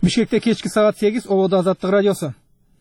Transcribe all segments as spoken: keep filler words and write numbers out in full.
Бишкекте кечки саат сегиз, Ободо Азаттык радиосу.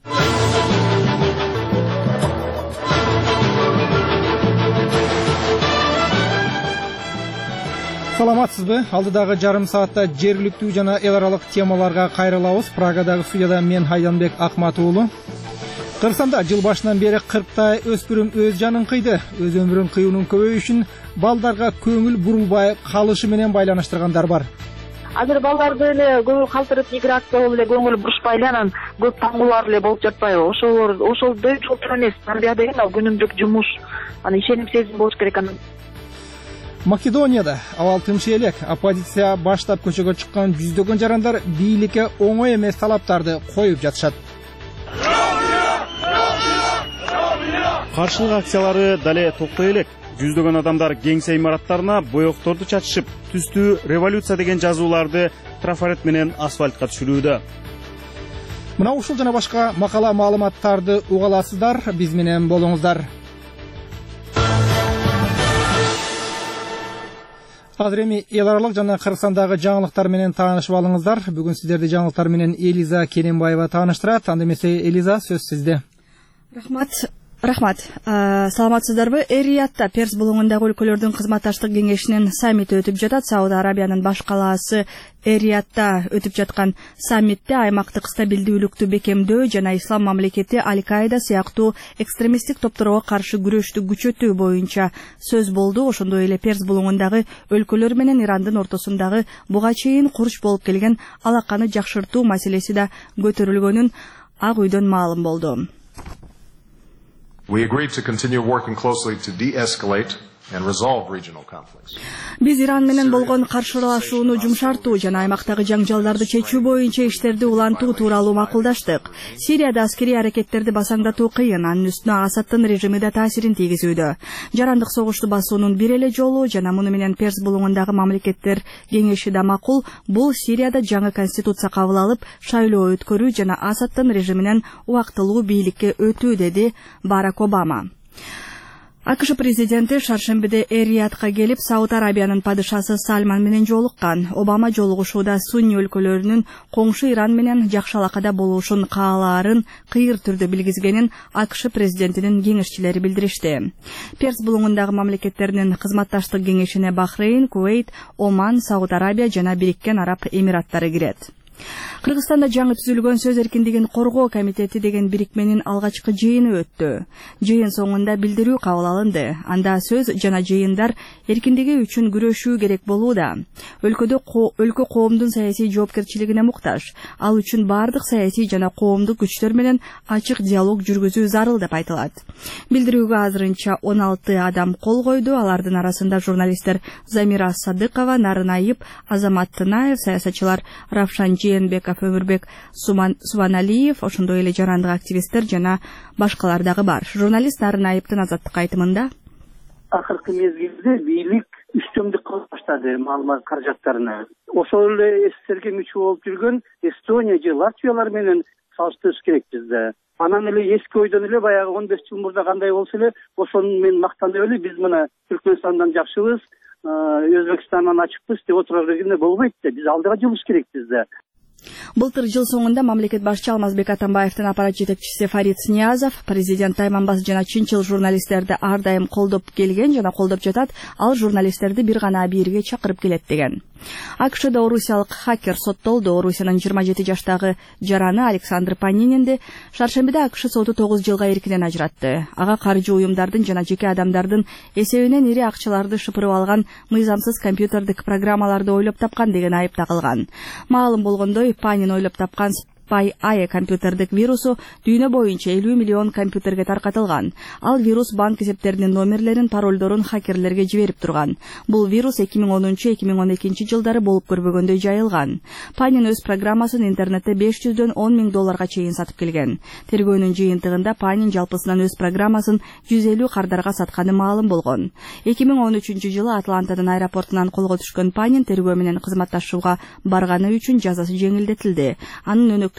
Саламатсызбы? Алдыдагы жарым саатта жергиликтүү жана эл аралык темаларга кайрылабыз. Прагадагы студияда мен Хайданбек Акмат уулу. Кыргызстанда жыл башынан бери кырктай өспүрүм өз жанын кыйды. Өз өмүрүн кыюунун көбөйүшүн балдарга көңүл бурулбай калышы менен байланыштыргандар бар. Азыр балдарды эле көңүл калтырып миграция болуп эле көңүл бурушпай эле анан көп таңгуулар эле болуп жатпайбы? Ошол ошол дөйчүлүк эмес. Тарбия деген ал күнүмдүк жумуш. Аны ишеним сезим болуш керек анан. Македонияда абал тынчы элек. Оппозиция баштап көчөгө чыккан жүздөгөн жарандар бийликке оңой эмес талаптарды коюп жатышат. Каршылык акциялары дале токтой элек. Жүздөгөн адамдар кеңсе имараттарына боекторду чачышып, түстүү революция деген жазууларды трафарет менен асфальтка түшүрүүдө. Мына ушул жана башка макала маалыматтарды угаласыздар, биз менен болуңуздар. Азыр эми эл аралык жана Кыргызстандагы жаңылыктар менен таанышып алыңыздар. Бүгүн сиздерди жаңылыктар менен Элиза Керенбаева тааныштырат. Анда эмесе Элиза, сөз сизде. Рахмат. Рахмат. Саламатсыздарбы? Эр-Риядта Перс булуңундагы өлкөлөрдүн кызматташтык кеңешинин саммити өтүп жатат. Сауд Арабиянын баш калаасы Эр-Риядта өтүп жаткан саммитте аймактык стабилдүүлүктү бекемдөө жана ислам мамлекети Аль-Каида сыяктуу экстремисттик топторго каршы күрөштү күчөтүү боюнча сөз болду. Ошондой эле Перс булуңундагы өлкөлөр менен Ирандын ортосундагы буга чейин курч болуп келген алаканы жакшыртуу маселеси да көтөрүлгөнүн Ак үйдөн маалым болду. We agreed to continue working closely to de-escalate and resolve regional conflicts. Биз Иран менен болгон каршылашууну жумшартуу жана аймактагы жаңжалдарды чечүү боюнча иштерди улантуу тууралуу макулдаштык. Сирияда аскерий аракеттерди басаңдатуу кыйын, анын үстүнө Асадтын режими да таасирин тийгизүүдө. Жарандык согушту басуунун бир эле жолу жана муну менен Перс булуңундагы мамлекеттер кеңеши да макул, бул Сирияда жаңы конституция кабыл алып, шайлоо өткөрүү жана Асадтын режиминен убактылуу бийликке өтүү, деди Барак Обама. АКШ президенти шаршембиде Эр-Риядка келип, Сауд Арабиянын падышасы Сальман менен жолуккан. Обама жолугушууда сунни өлкөлөрүнүн коңшу Иран менен жакшы алакада болушун каалаарын кыйыр түрдө билгизгенин АКШ президентинин кеңешчилери билдиришти. Перс булуңундагы мамлекеттеринин кызматташтык кеңешине Бахрейн, Кувейт, Оман, Сауд Арабия жана Бириккен Араб Эмираттары кирет. Кыргызстанда жаңы түзүлгөн сөз эркиндигин коргоо комитети деген бирикменин алгачкы жыйыны өттү. Жыйын соңунда билдирүү кабыл алынды. Анда сөз жана жыйындар эркиндиги үчүн күрөшүү керек болууда. Өлкөдө өлкө коомдун саясий жоопкерчилигине муктаж. Ал үчүн бардык саясий жана коомдук күчтөр менен ачык диалог жүргүзүү зарыл деп айтылат. Билдирүүгө азырынча он алты адам кол койду. Алардын арасында журналисттер Замира Садыкова, Нарын Айып, Азамат Тынаев, саясатчылар Равшан Жээнбеков, Өмүрбек Субаналиев, ошондой эле жарандык активисттер жана башкалар дагы бар. Журналист Нарын Айыптын Азаттыкка айтымында: акыркы мезгилде бийлик үстөмдүк кылып баштады маалымат каражаттарына. Ошол эле СССРге мүчө болуп жүргөн Эстония же Латвиялар менен салыштырыш керек бизде. Анан эле эски ойдон эле баягы он беш жыл мурда кандай болсо эле ошону мен мактанып эле биз мына Түркмөнстандан жакшыбыз, Өзбекстандан ачыкпыз деп отура бергенде болбойт да. Биз алдыга жылыш керек бизде. Былтыр жыл соңунда мамлекет башчы Алмазбек Атамбаевдин аппарат жетекчиси Фарид Ниязов президент Тайманбас жана чынчыл журналисттерди ар дайым колдоп келген жана колдоп жатат. Ал журналисттерди бир гана бирге чакырып келет деген. АКШда орусиялык хакер соттолду. Орусиянын жыйырма жети жаштагы жараны Александр Панининди шаршембиде АКШ соту тогуз жылга эркинен ажыратты. Ага каржы уюмдардын жана жеке адамдардын эсебинен ири акчаларды шыпырып алган мыйзамсыз компьютердик программаларды ойлоп тапкан деген айып тагылган. Маалым болгондой, Панин ойлоп тапкан Spy-Eye компьютердик вирусу дүйнө боюнча элүү миллион компьютерге таркатылган. Ал вирус банк эсептеринин номерлерин, паролдорун хакерлерге жиберип турган. Бул вирус эки миң онунчу — эки миң он экинчи жылдары болуп көрбөгөндөй жайылган. Панин өз программасын интернетте беш жүздөн он миң долларга чейин сатып келген. Тергөөнүн жыйынтыгында Панин жалпысынан өз программасын жүз элүү кардарга сатканы маалым болгон. эки миң он үчүнчү жылы Атлантанын аэропортунан колго түшкөн Панин тергөө менен кызматташууга барганы үчүн жазасы жеңилдетилди. Анын өнөктө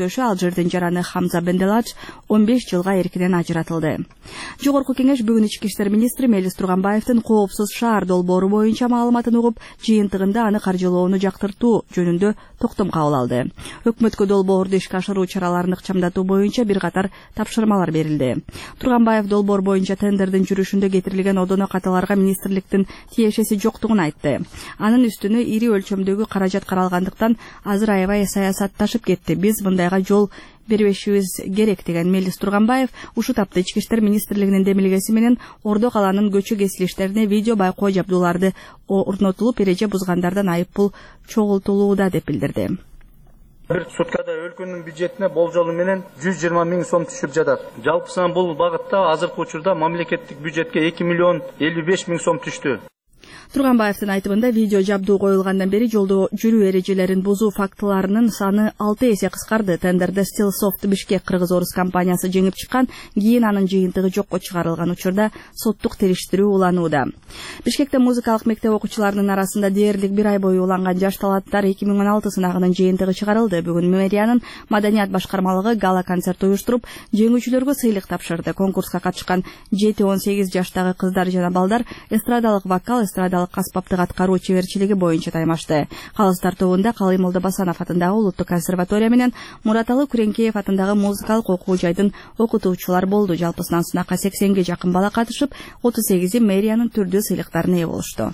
өткөчү ал жердин жараны Хамза Бенделадж он беш жылга эркинен ажыратылды. Жогорку кеңеш бүгүн ички иштер министри Мелис Турганбаевдин коопсуз шаар долбоору боюнча маалыматын угуп, жыйынтыгында аны каржылоону жактыртуу жөнүндө токтом кабыл алды. Өкмөткө долбоорду ишке ашыруу чараларын ыкчамдатуу боюнча бир катар тапшырмалар берилди. Турганбаев долбоор боюнча тендердин жүрүшүндө кетирилген одоно каталарга министрликтин тиешеси жоктугун айтты. Анын үстүнө ири өлчөмдөгү каражат каралгандыктан азыр аябай саясатташып кетти. Биз мындайга жол бербешибиз керек деген Мелис Турганбаев ушул тапта ички иштер министрлигинин демилгеси менен Ордо каланын көчө кесилиштерине видео байкоо жабдууларды орнотулуп, эреже бузгандардан айыппул чогултулууда деп билдирди. Бир суткада өлкөнүн бюджетине болжолу менен жүз жыйырма миң сом түшүп жатат. Жалпысынан бул багытта азыркы учурда мамлекеттик бюджетке эки миллион элүү беш миң сом түштү. Турганбаевдин айтымында видео жабдуу коюлгандан бери жолдо жүрүү эрежелерин бузуу фактыларынын саны алты эсе кыскарды. Тендерде Stillsoft Бишкек кыргыз-орус компаниясы жеңип чыккан, кийин анын жыйынтыгы жокко чыгарылган учурда соттук териштирүү уланууда. Бишкекте музыкалык мектеп окуучуларынын арасында дээрлик бир ай бою уланган жаш таланттар эки миң он алты сынагынын жыйынтыгы чыгарылды. Бүгүн мэриянын маданият башкармалыгы гала концерт уюштуруп, жеңүүчүлөргө сыйлык тапшырды. Конкурска катышкан жети он сегиз жаштагы кыздар жана балдар эстрадалык вокал, эстрадалык аспаптык аткаруу чеберчилиги боюнча таймашты. Калыс тартуунда Калый Молдобасанов атындагы Улуттук консерватория менен Мураталы Күреңкеев атындагы музыкалык окуу жайдын окутуучулар болду. Жалпысынан сынакка сексенге жакын бала катышып, отуз сегизи мэриянын түрдүү сыйлыктарына ээ болушту.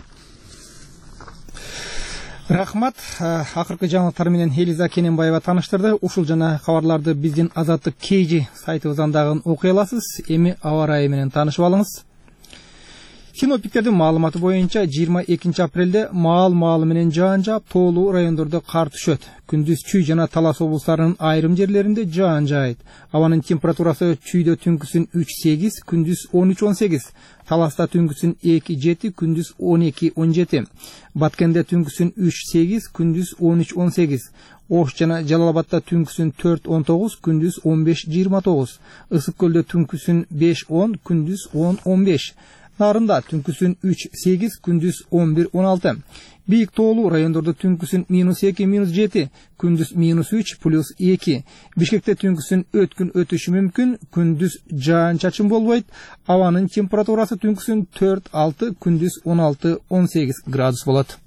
Рахмат. Акыркы жаңылыктар менен Элиза Кененбаева тааныштырды. Ушул жана кабарларды биздин Азаттык Кейжи сайтыбыздан дагы окуй аласыз. Эми аба ырайы менен таанышып алыңыз. Синоптиктердин маалыматы боюнча жыйырма экинчи апрелде маал маалы менен жаан жаап, тоолуу райондордо кар түшөт. Күндүз Чүй жана Талас облустарынын айрым жерлеринде жаан жаайт. Абанын температурасы Чүйдө түнкүсүн үч сегиз, күндүз он үч он сегиз, Таласта түнкүсүн эки жети, күндүз он эки он жети, Баткенде түнкүсүн үч сегиз, күндүз он үч он сегиз, Ош жана Жалал-Абадта түнкүсүн төрт он тогуз, күндүз он беш жыйырма тогуз, Ысык көлдө түнкүсүн беш он, күндүз он он беш, Нарында түнкүсүн үч сегиз, күндүз он бир он алты. Бийик тоолуу райондордо түнкүсүн минус эки минус жети, күндүз минус үч плюс эки. Бишкекте түнкүсүн өткүн өтүшү мүмкүн, күндүз жаан чачын болбойт. Абанын температурасы түнкүсүн төрт алты, күндүз он алты он сегиз градус болот.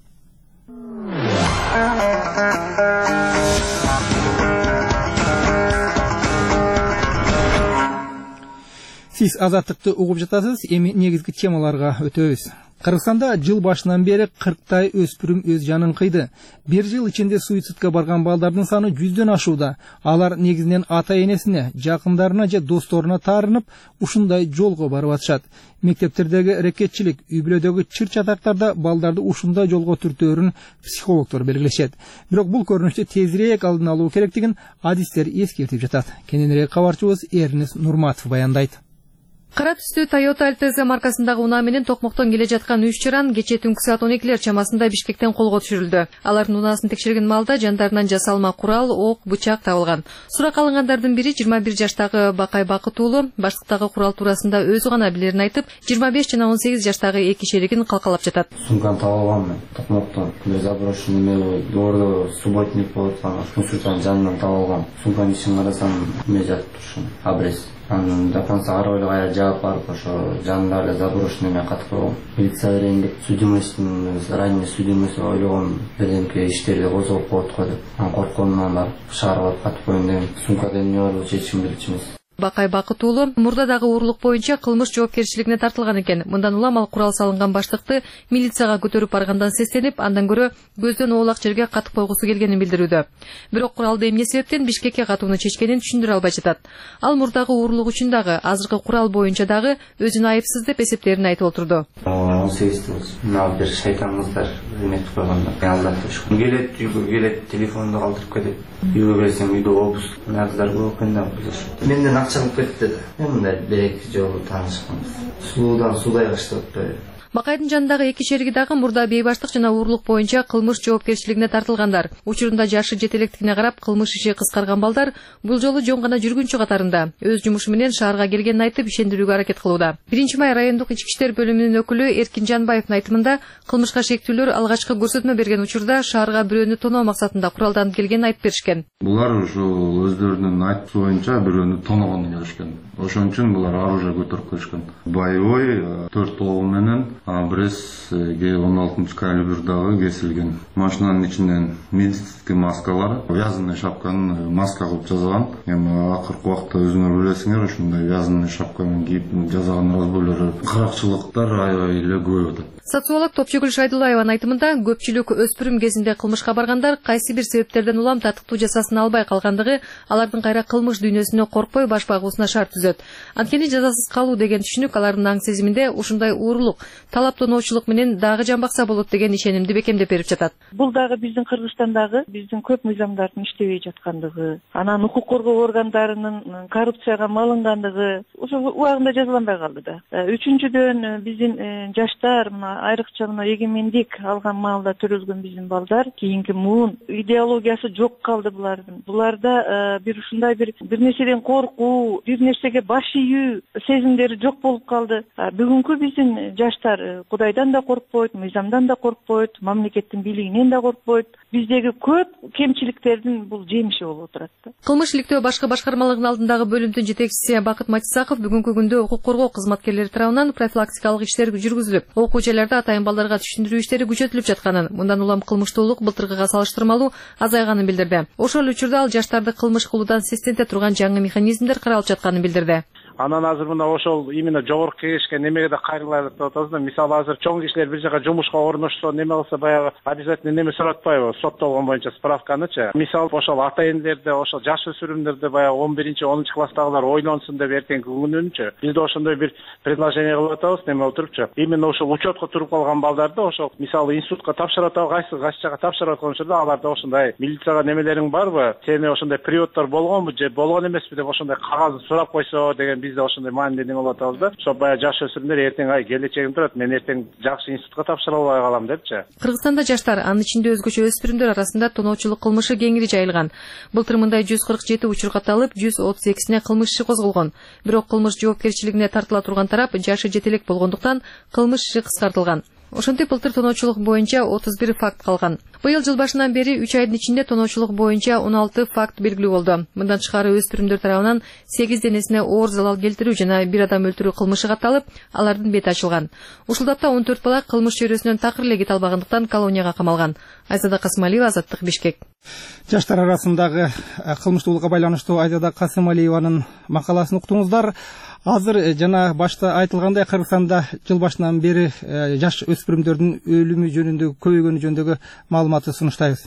Сиз Азаттыкты угуп жатасыз. Эми негизги темаларга өтөбүз. Кыргызстанда жыл башынан бери кырктай өспүрүм өз жанын кыйды. Бир жыл ичинде суицидке барган балдардын саны жүздөн ашууда. Алар негизинен ата-энесине, жакындарына же досторуна таарынып, ушундай жолго барып атышат. Мектептердеги рекетчилик, үй-бүлөдөгү чыр-чатактарда балдарды ушундай жолго түртөөрүн психологдор белгилешет. Бирок бул көрүнүштү тезирээк алдын алуу керектигин адистер эскертип жатат. Кененирээк кабарчыбыз Эрнес Нурматов баяндайт. Кара түстүү Toyota Altezza маркасындагы унаа менен токмоктон келе жаткан үч чыран кечээ түнкү саат он экилер чамасында Бишкектен колго түшүрүлдү. Алардын унаасын текшерген маалда жандарынан жасалма курал, ок, бычак табылган. Сурак алынгандардын бири жыйырма бир жаштагы Бакай Бакыт уулу, баштыктагы курал туурасында өзү гана билерин айтып, жыйырма беш жана он сегиз жаштагы эки шеригин калкалап жатат. Сумканы табылганмын. Токмоктон заброшенный доордо субботник болуп аткан мусорчанын жанынан табылган. Сумканын ичин карасам, эме жатып турушун, абрез. Анын дапанса арабайла кая жаап барып ошо жанында эле заброшенныйме катып койгон. Милиция реңдеп судимостун ранее судимосы ойлогон бирдемке иштерди козгоп коет го деп. Анан коркконуман барып шаарга барып катып коеюн дегем. Сумкада эмне бар чечим билчү эмес. Бакай Бакыт уулу мурдадагы уурлук боюнча кылмыш жоопкерчилигине тартылган экен. Мындан улам ал курал салынган баштыкты милицияга көтөрүп баргандан сестенип, андан көрө көздөн оолак жерге катып койгусу келгенин билдирүүдө. Бирок куралды эмне себептен Бишкекке катууну чечкенин түшүндүрө албай жатат. Ал мурдагы уурлук үчүн дагы, азыркы курал боюнча дагы өзүн айыпсыз деп эсептерин айтып отурду. он сегизде мына бир шайтан кыздар эметип койгондо алдап турушкан. Келет, үйгө келет, телефонду калтырып кетет. Үйгө келсем үйдө обуз, кыздар көп экен да. Менден ачылып кетти да. Мындай бир-эки жолу таанышканбыз. Суудан судай баштап. Бакайдын жанындагы эки шериги дагы мурда бейбаштык жана уурлук боюнча кылмыш жоопкерчилигине тартылгандар. Учурунда жашы жетелектигине карап кылмыш иши кыскарган балдар бул жолу жөн гана жүргүнчү катарында өз жумушу менен шаарга келгенин айтып ишендирүүгө аракет кылууда. биринчи май райондук ички иштер бөлүмүнүн өкүлү Эркин Жанбаевдин айтымында кылмышка шектүүлөр алгачкы көрсөтмө берген учурда шаарга бирөөнү тоноо максатында куралданып келгенин айтып беришкен. Булар ошол өздөрүнүн айтуусу боюнча бирөөнү тоногонду келишкен. Ошон үчүн булар оружие көтөрүп келишкен. Боевой төрт тогу менен Абрес Г он алтынчы калибрдагы кесилген. Машинанын ичинен медицинский маскалар, вязаный шапканы маска кылып жасаган. Эми акыркы убакта өзүңөр билесиңер, ушундай вязаный шапканы кийип жасаган разбойлор, каракчылыктар аябай эле көп атат. Социолог Топчугүл Шайдуллаеванын айтымында көпчүлүк өспүрүм кезинде кылмышка баргандар кайсы бир себептерден улам татыктуу жасасына албай калгандыгы алардын кайра кылмыш дүйнөсүнө коркпой баш багуусуна шарт түзөт. Анткени жазасыз калуу деген түшүнүк алардын аң сезиминде ушундай уурлук, талаптоноочулук менен дагы жамбакса болот деген ишенимди бекемдеп берип жатат. Бул дагы биздин Кыргызстандагы биздин көп мыйзамдардын иштебей жаткандыгы, анан укук коргоо органдарынын коррупцияга малынгандыгы ошол убагында жазаланбай калды да. Үчүнчүдөн биздин жаштар айрыкча мына эгемендик алган маалда төрөлгөн биздин балдар кийинки муун идеологиясы жок калды булардын. Буларда бир ушундай бир бир нерседен коркуу, бир нерсеге баш ийүү сезимдери жок болуп калды. Бүгүнкү биздин жаштар Кудайдан да коркпойт, мыйзамдан да коркпойт, мамлекеттин бийлигинен да коркпойт. Биздеги көп кемчиликтердин бул жемиши болуп отурат да. Кылмыш иликтөө башкы башкармалыгынын алдындагы бөлүмдүн жетекчиси Бакыт Матисаков бүгүнкү күндө укук коргоо кызматкерлери тарабынан профилактикалык иштер жүргүзүлүп, окуу жайларда атайын балдарга түшүндүрүү иштери күчөтүлүп жатканын, мындан улам кылмыштуулук былтыркыга салыштырмалуу азайганын билдирди. Ошол учурда ал жаштарды кылмыш кылуудан сестенте турган жаңы механизмдер каралып жатканын билдирди. Анан азыр мына ошол именно жогорку кеңешке немеге да кайрылайлык деп атабыз да. Мисалы азыр чоң кишилер бир жака жумушка орношсо неме кылса баягы обязательно неме суратпайбы, соттолгон боюнча справканычы. Мисалы ошол ата энелерде, ошол жаш өспүрүмдөрдө баягы он биринчи онунчу класстагылар ойлонсун деп эртеңки күнүнчү. Биз да ошондой бир предложение кылып атабыз, неме отурупчу. Именно ошол учетко туруп калган балдарды ошол мисалы институтка тапшырып атабы, кайсы кайсы жака тапшырып аткан учурда аларда ошондой милицияга немелериң барбы, сени ошондой периоддор болгонбу же болгон эмеспи деп ошондой кагаз сурап койсо деген бизде ошондой маанилүү неме болуп атабыз да. Ошо баягы жаш өспүрүмдөр эртең ай келечегим турат, мен эртең жакшы институтка тапшыра албай калам депчи. Кыргызстанда жаштар, анын ичинде өзгөчө өспүрүмдөр арасында тоноочулук кылмышы кеңири жайылган. Былтыр мындай жүз кырк жети учур катталып, жүз отуз экисине кылмыш иши козголгон. Бирок кылмыш жоопкерчилигине тартыла турган тарап жашы жетелек болгондуктан кылмыш иши кыскартылган. Ошентип былтыр тоноочулук боюнча отуз бир факт калган. Быйыл жыл башынан бери үч айдын ичинде тоноочулук боюнча он алты факт белгилүү болду. Мындан тышкары өспүрүмдөр тарабынан сегиз денесине оор залал келтирүү жана бир адам өлтүрүү кылмышы катталып, алардын бети ачылган. Ушул тапта он төрт бала кылмыш чөйрөсүнөн такыр эле кете албагандыктан колонияга камалган. Айзада Касымалиева, Азаттык, Бишкек. Жаштар арасындагы кылмыштуулукка байланыштуу Айзада Касымалиеванын макаласын уктуңуздар. Азыр жана башта айтылгандай Кыргызстанда жыл башынан бери жаш өспүрүмдөрдүн өлүмү жөнүндө көбөйгөнү жөнүндөгү маалыматты сунуштайбыз.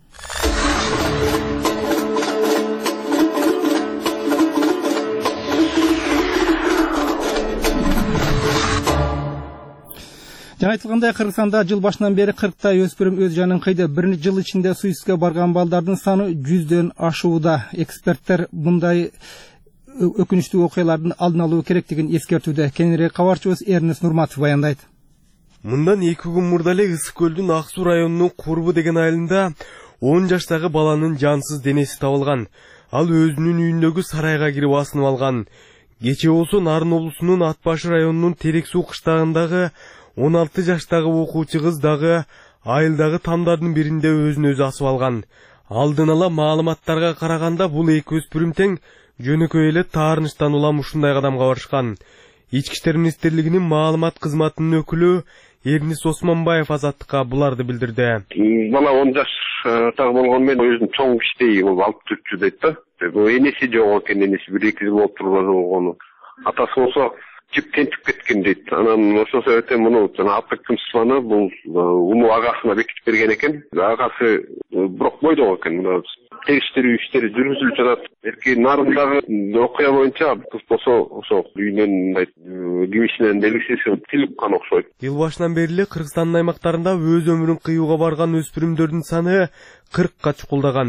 Жана айтылгандай Кыргызстанда жыл башынан бери кырктай өспүрүм өз жанын кыйды. Бир жыл ичинде суицидке барган балдардын саны жүздөн ашууда. Эксперттер мындай өкүнүчтүү окуялардын алдын алуу керектигин эскертүүдө. Кененирээк кабарчыбыз Эрнест Нурматов баяндайт. Мындан эки күн мурда эле Ысык көлдүн Ак Суу районунун Курбу деген айылында он жаштагы баланын жансыз денеси табылган. Ал өзүнүн үйүндөгү сарайга кирип асынып алган. Кечээ болсо Нарын облусунун Ат Башы районунун Терек Суу кыштагындагы он алты жаштагы окуучу кыз дагы айылдагы тамдардын биринде өзүн өзү асып алган. Алдын ала маалыматтарга караганда бул эки өспүрүм тең жөнөкөй эле таарынычтан улам ушундай кадамга барышкан. Ички иштер министрлигинин маалымат кызматынын өкүлү Эрнис Осмонбаев Азаттыкка буларды билдирди. Бала он жаштагы болгону менен өзүн чоң кичтей алып жүрчү дейт да. Энеси жок экен, энеси бир эки жыл болуп турган. Атасы болсо жип тентип кеткен дейт. Анан ошол себептен муну жана алып кеткен сыланы бул уну агасына бекитип берген экен. Агасы бирок бойдок экен. Териштирүү иштери жүргүзүлүп жатат. Эрки Нарындагы окуя боюнча кыз болсо ошо үйүнөн мындай кимишинен белгисиз тилипкан окшойт. Жыл башынан бери эле Кыргызстандын аймактарында өз өмүрүн кыюуга барган өспүрүмдөрдүн саны кыркка чукулдаган.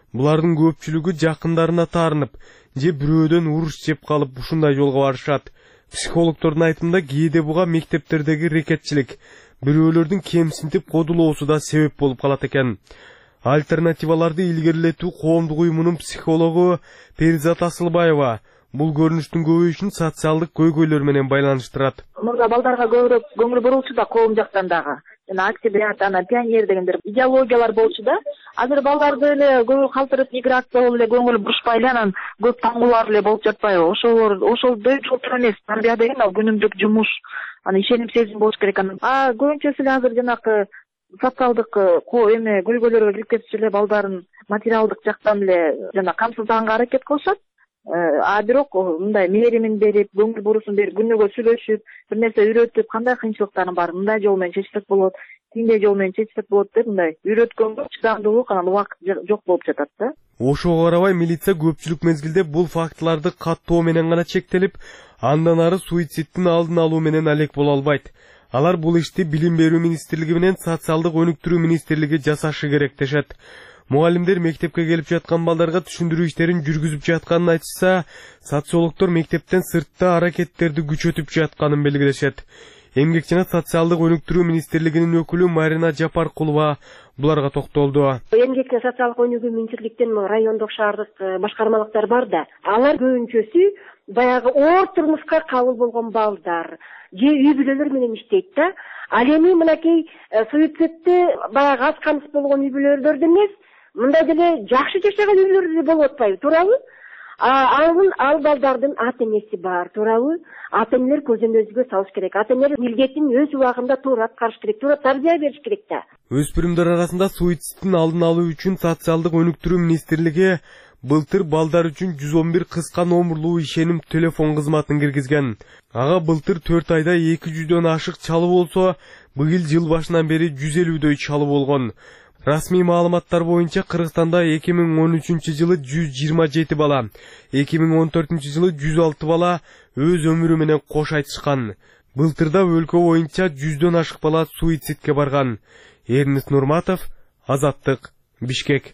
Булардын көпчүлүгү жакындарына таарынып, же бирөөдөн уруш жеп калып ушундай жолго барышат. Психологдордун айтымында кээде буга мектептердеги рекетчилик, бирөөлөрдүн кемсинтип кодулоосу да себеп болуп калат экен. Альтернативаларды илгерилетүү коомдук уюмунун психологу Перизат Асылбаева бул көрүнүштүн көбөйүшүн социалдык көйгөйлөр менен байланыштырат. Мурда балдарга көбүрөөк көңүл бурулчу да коом жактан дагы. Жана октябрят, ана пионер дегендер идеологиялар болчу да. Азыр балдарды эле көңүл калтырып миграция болуп эле көңүл бурушпай эле анан көп таңгуулар эле болуп жатпайбы? Ошолор ошолдой жолтур эмес. Тарбия деген ал күнүмдүк жумуш. Аны ишеним сезим болуш керек анан. А көбүнчөсү эле азыр жанакы социалдык ко эме көйгөйлөргө кирип кетчү эле балдарын материалдык жактан эле жана камсыздаганга аракет кылышат. А бирок мындай мээримин берип, көңүл бурусун берип, күнөөгө сүйлөшүп, бир нерсе үйрөтүп, кандай кыйынчылыктарың бар, мындай жол менен чечсек болот, тиндей жол менен чечсек болот деп мындай үйрөткөнгө чыдамдуулук анан убакыт жок болуп жатат да. Ошого карабай милиция көпчүлүк мезгилде бул фактыларды каттоо менен гана чектелип, андан ары суицидтин алдын алуу менен алек боло албайт. Алар бул ишти Билим берүү министрлиги менен Социалдык өнүктүрүү министрлиги жасашы керек дешет. Мугалимдер мектепке келип жаткан балдарга түшүндүрүү иштерин жүргүзүп жатканын айтышса, социологдор мектептен сыртта аракеттерди күчөтүп жатканын белгилешет. Эмгек жана социалдык өнүктүрүү министрлигинин өкүлү Марина Жапаркулова буларга токтолду. Эмгек жана социалдык өнүгүү министрликтен райондук шаардык башкармалыктар бар да. Алар көбүнчөсү баягы оор турмушка кабыл болгон балдар же үй бүлөлөр менен иштейт да. Ал эми мынакей суицидти баягы аз камсыз болгон үй бүлөлөрдө эмес, мындай деле жакшы жашаган үй бүлөлөрдө болуп атпайбы, туурабы? Анын ал балдардын ата энеси бар, туурабы? Ата энелер көзөмөлгө салыш керек. Ата энелер милдетин өз убагында туура аткарыш керек, туура тарбия бериш керек да. Өспүрүмдөр арасында суицидтин алдын алуу үчүн Социалдык өнүктүрүү министрлиги былтыр балдар үчүн жүз он бир кыска номурлуу ишеним телефон кызматын киргизген. Ага былтыр төрт айда эки жүздөн ашык чалуу болсо, быйыл жыл башынан бери жүз элүүдөй чалуу болгон. Расмий маалыматтар боюнча Кыргызстанда эки миң он үчүнчү жылы жүз жыйырма жети бала, эки миң он төртүнчү жылы жүз алты бала өз өмүрү менен кош айтышкан. Былтырда өлкө боюнча жүздөн ашык бала суицидке барган. Эрнис Нурматов, Азаттык, Бишкек.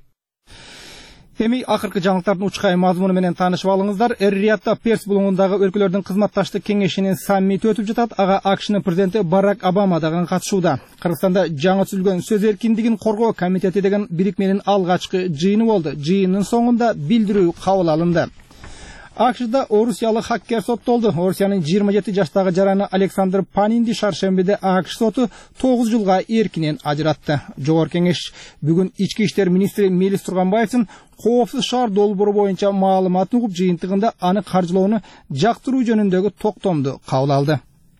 Эми акыркы жаңылыктардын учкай мазмуну менен таанышып алыңыздар. Эр-Риядда Перс булуңундагы өлкөлөрдүн кызматташтык кеңешинин саммити өтүп жатат. Ага АКШнын президенти Барак Обама дагы катышууда. Кыргызстанда жаңы түзүлгөн сөз эркиндигин коргоо комитети деген бирикменин алгачкы жыйыны болду. Жыйындын соңунда билдирүү кабыл алынды. АКШда орусиялык хаккер соттолду. Орусиянын жыйырма жети жаштагы жараны Александр Панинди шаршембиде АКШ соту тогуз жылга эркинен ажыратты. Жогорку кеңеш бүгүн ички иштер министри Мелис Турганбаевдин коопсуз шаар долбоору боюнча маалыматын угуп, жыйынтыгында аны каржылоону жактыруу жөнүндөгү токтомду кабыл алды.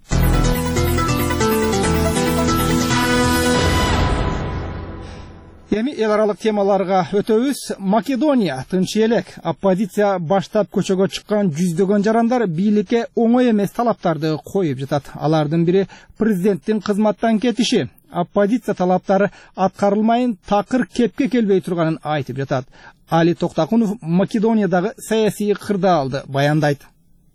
Эми эл аралык темаларга өтөбүз. Македония тынч элек. Оппозиция баштап көчөгө чыккан жүздөгөн жарандар бийликке оңой эмес талаптарды коюп жатат. Алардын бири президенттин кызматтан кетиши. Оппозиция талаптары аткарылмайын такыр кепке келбей турганын айтып жатат. Али Токтакунов Македониядагы саясий кырдаалды баяндайт.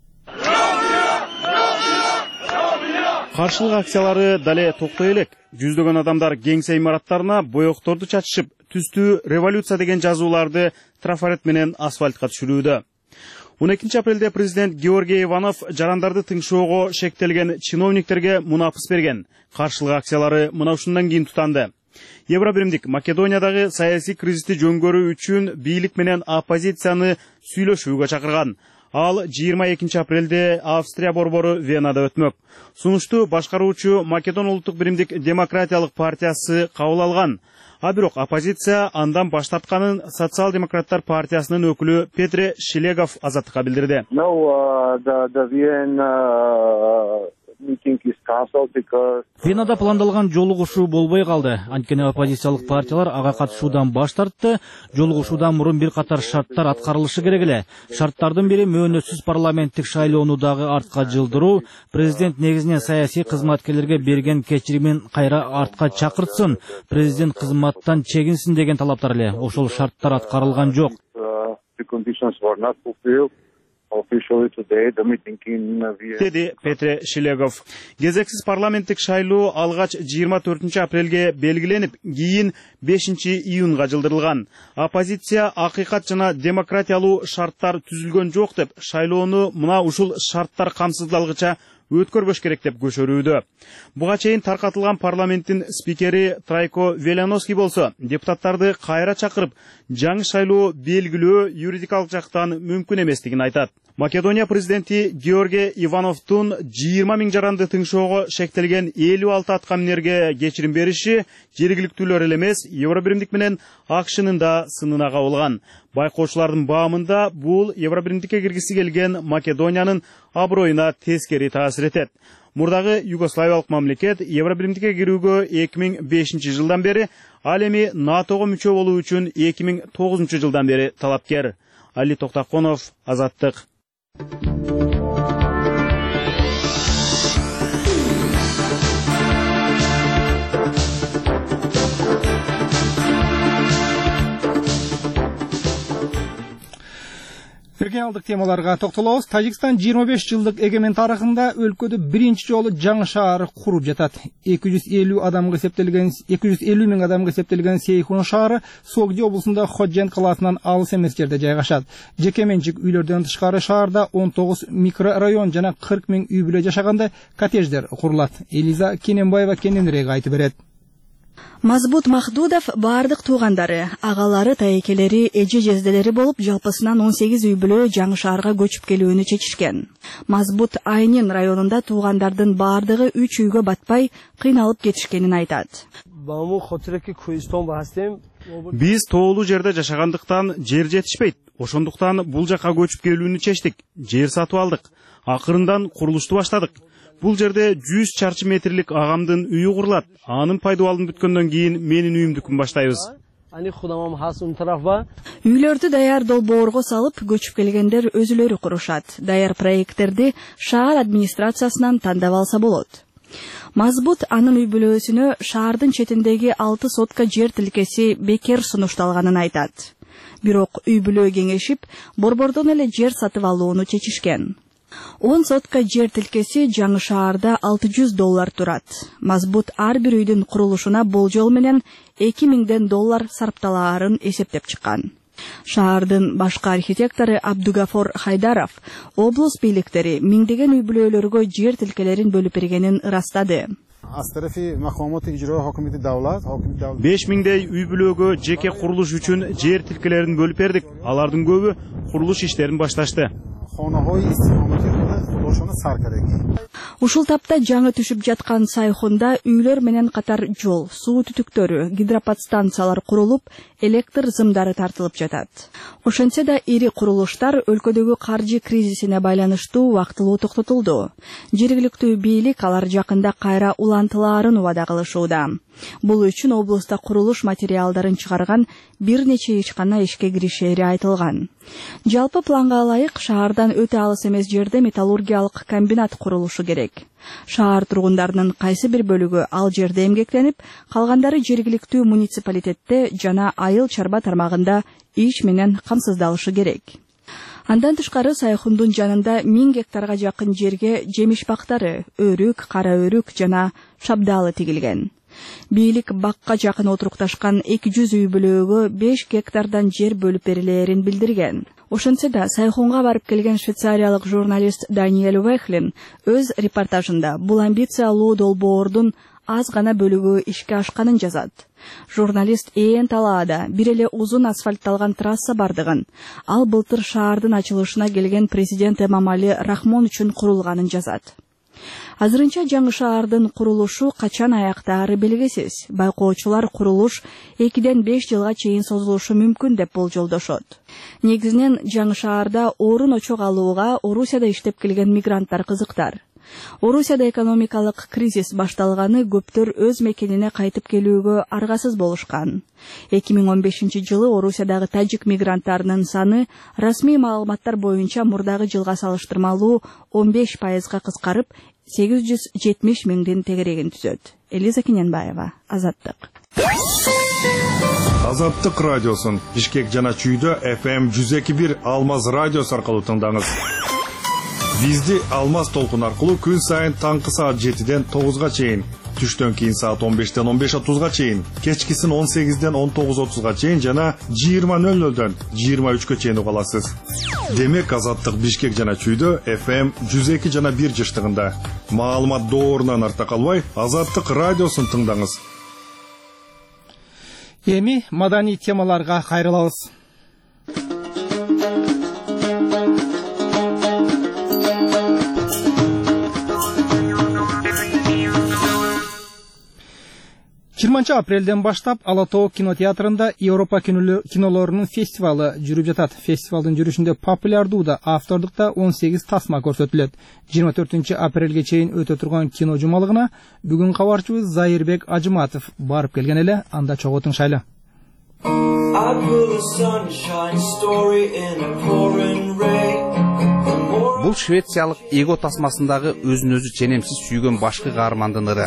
Каршылык акциялары дале токтой элек. Жүздөгөн адамдар кеңсе имараттарына боекторду чачышып, түстүү революция деген жазууларды трафарет менен асфальтка түшүрүүдө. он экинчи апрелде президент Георгий Иванов жарандарды тыңшоого шектелген чиновниктерге мунапыс берген. Каршылык акциялары мына ушундан кийин тутанды. Евробиримдик Македониядагы саясий кризисти жөнгөрүү үчүн бийлик менен оппозицияны сүйлөшүүгө чакырган. Ал жыйырма экинчи апрелде Австрия борбору Венада өтмөк. Сунушту башкаруучу Македон улуттук биримдик демократиялык партиясы кабыл алган. А бирок оппозиция андан баш тартканын социал-демократтар партиясынын өкүлү Петре Шилегов Азаттыкка билдирди. Венада пландалган жолугушуу болбой калды. Анткени оппозициялык партиялар ага катышуудан баш тартты. Жолугушуудан мурун бир катар шарттар аткарылышы керек эле. Шарттардын бири мөөнөтсүз парламенттик шайлоону дагы артка жылдыруу, президент негизинен саясий кызматкерлерге берген кечиримин кайра артка чакыртсын, президент кызматтан чегинсин деген талаптар эле. Ошол шарттар аткарылган жок. деди Петре Шилегов. Кезексиз парламенттик шайлоо алгач жыйырма төртүнчү апрелге белгиленип, кийин бешинчи июнга жылдырылган. Оппозиция акыйкат жана демократиялуу шарттар түзүлгөн жок деп, шайлоону мына ушул шарттар камсыздалгыча өткөрбөш керек деп көчөрүүдө. Буга чейин таркатылган парламенттин спикери Трайко Веляновский болсо, депутаттарды кайра чакырып, жаңы шайлоо белгилөө юридикалык жактан мүмкүн эместигин айтат. Македония президенти Георгий Ивановдун жыйырма миң жаранды тыңшоого шектелген элүү алты аткаминерге кечирим бериши жергиликтүүлөр эле эмес, Евробиримдик менен АКШнын да сынына кабылган. Байкоочулардын баамында бул Евробиримдикке киргиси келген Македониянын аброюна тескери таасир этет. Мурдагы югославиялык мамлекет Евробиримдикке кирүүгө эки миң бешинчи жылдан бери, ал эми НАТОго мүчө болуу үчүн эки миң тогузунчу жылдан бери талапкер. Али Токтаконов, Азаттык. Регионалдык темаларга токтолобуз. Тажикстан жыйырма беш жылдык эгемен тарыхында өлкөдө биринчи жолу жаңы шаар куруп жатат. эки жүз элүү адамга эсептелген эки жүз элүү миң адамга эсептелген Сейхун шаары Согди облусунда Ходжент калаасынан алыс эмес жерде жайгашат. Жеке менчик үйлөрдөн тышкары шаарда он тогуз микрорайон жана кырк миң үй бүлө жашаганда коттедждер курулат. Элиза Кененбаева кененирээк айтып берет. Мазбут Махдудов бардык туугандары, агалары, таекелери, эже жезделери болуп, жалпысынан он сегиз үй бүлө жаңы шаарга көчүп келүүнү чечишкен. Мазбут Айнин районунда туугандардын бардыгы үч үйгө батпай кыйналып кетишкенин айтат. Биз тоолуу жерде жашагандыктан жер жетишпейт. Ошондуктан бул жака көчүп келүүнү чечтик. Жер сатып алдык. Акырындан курулушту баштадык. Бул жерде жүз чарчы метрлик агамдын үйү курулат. Анын пайдубалын бүткөндөн кийин менин үйүмдүкүн баштайбыз. Үйлөрдү даяр долбоорго салып, көчүп келгендер өзүлөрү курушат. Даяр проекттерди шаар администрациясынан тандап алса болот. Мазбут анын үй бүлөсүнө шаардын четиндеги алты сотка жер тилкеси бекер сунушталганын айтат. Бирок үй бүлө кеңешип, борбордон эле жер сатып алууну чечишкен. он сотка жер тилкеси жаңы шаарда алты жүз доллар турат. Мазбут ар бир үйдүн курулушуна болжол менен эки миңден доллар сарпталаарын эсептеп чыккан. Шаардын башкы архитектору Абдугафор Хайдаров облус бийликтери миңдеген үй бүлөлөргө жер тилкелерин бөлүп бергенин ырастады. беш миңдей үй бүлөгө жеке курулуш үчүн жер тилкелерин бөлүп бердик. Алардын көбү курулуш иштерин башташты. Ушул тапта жаңы түшүп жаткан Сайхунда үйлөр менен катар жол, суу түтүктөрү, гидроподстанциялар курулуп, электр зымдары тартылып жатат. Ошентсе да ири курулуштар өлкөдөгү каржы кризисине байланыштуу вактылуу токтотулду. Жергиликтүү бийлик алар жакында кайра улантылаарын убада кылышууда. Бул үчүн облуста курулуш материалдарын чыгарган бир нече ишкана ишке киришери айтылган. Жалпы планга ылайык шаардан өтө алыс эмес жерде металлургиялык комбинат курулушу керек. Шаар тургундарынын кайсы бир бөлүгү ал жерде эмгектенип, калгандары жергиликтүү муниципалитетте жана айыл чарба тармагында иш менен камсыздалышы керек. Андан тышкары Сайхундун жанында миң гектарга жакын жерге жемиш бактары, өрүк, кара өрүк жана шабдалы тигилген. Бийлик бакка жакын отурукташкан эки жүз үй бүлөгө беш гектардан жер бөлүп берилерин билдирген. Ошентсе да Сайхунга барып келген швейцариялык журналист Даниэль Вехлин өз репортажында бул амбициялуу долбоордун аз гана бөлүгү ишке ашканын жазат. Журналист ээн талаада бир эле узун асфальтталган трасса бардыгын, ал былтыр шаардын ачылышына келген президент Эмомали Рахмон үчүн курулганын жазат. Азырынча жаңы шаардын курулушу качан аяктаары белгисиз. Байкоочулар курулуш экиден беш жылга чейин созулушу мүмкүн деп болжолдошот. Негизинен жаңы шаарда орун очок алууга Орусияда иштеп келген мигранттар кызыктар. Орусияда экономикалык кризис башталганы көптөр өз мекенине кайтып келүүгө аргасыз болушкан. эки миң он бешинчи жылы Орусиядагы тажик мигранттарынын саны расмий маалыматтар боюнча мурдагы жылга салыштырмалуу он беш пайызга кыскарып, сегиз жүз жетимиш миңдин тегерегин түзөт. Элиза Кененбаева, Азаттык. Азаттык радиосун Бишкек жана Чүйдө эф эм жүз эки бир Алмаз радиосу аркылуу тыңдаңыз. Бизди Алмаз толкун аркылуу күн сайын таңкы саат жетиден тогузга чейин, түштөн кийин саат он бештен он беш отузга чейин, кечкисин он сегизден он тогуз отузга чейин жана жыйырма нөл нөлдөн жыйырма үчкө чейин уга аласыз. Демек Азаттык Бишкек жана Чүйдө эф эм жүз эки жана бир жыштыгында. Маалымат доорунан арта калбай, Азаттык радиосун тыңдаңыз. Эми маданий темаларга кайрылабыз. жыйырманчы апрелден баштап Ала Тоо кинотеатрында Европа кинолорунун фестивалы жүрүп жатат. Фестивалдын жүрүшүндө популярдуу да автордукта он сегиз тасма көрсөтүлөт. жыйырма төртүнчү апрелге чейин өтө турган кино жумалыгына бүгүн кабарчыбыз Зайырбек Ажыматов барып келген эле, анда чогуу тыңшайлы. Бул швециялык эго тасмасындагы өзүн өзү ченемсиз сүйгөн башкы каармандын ыры.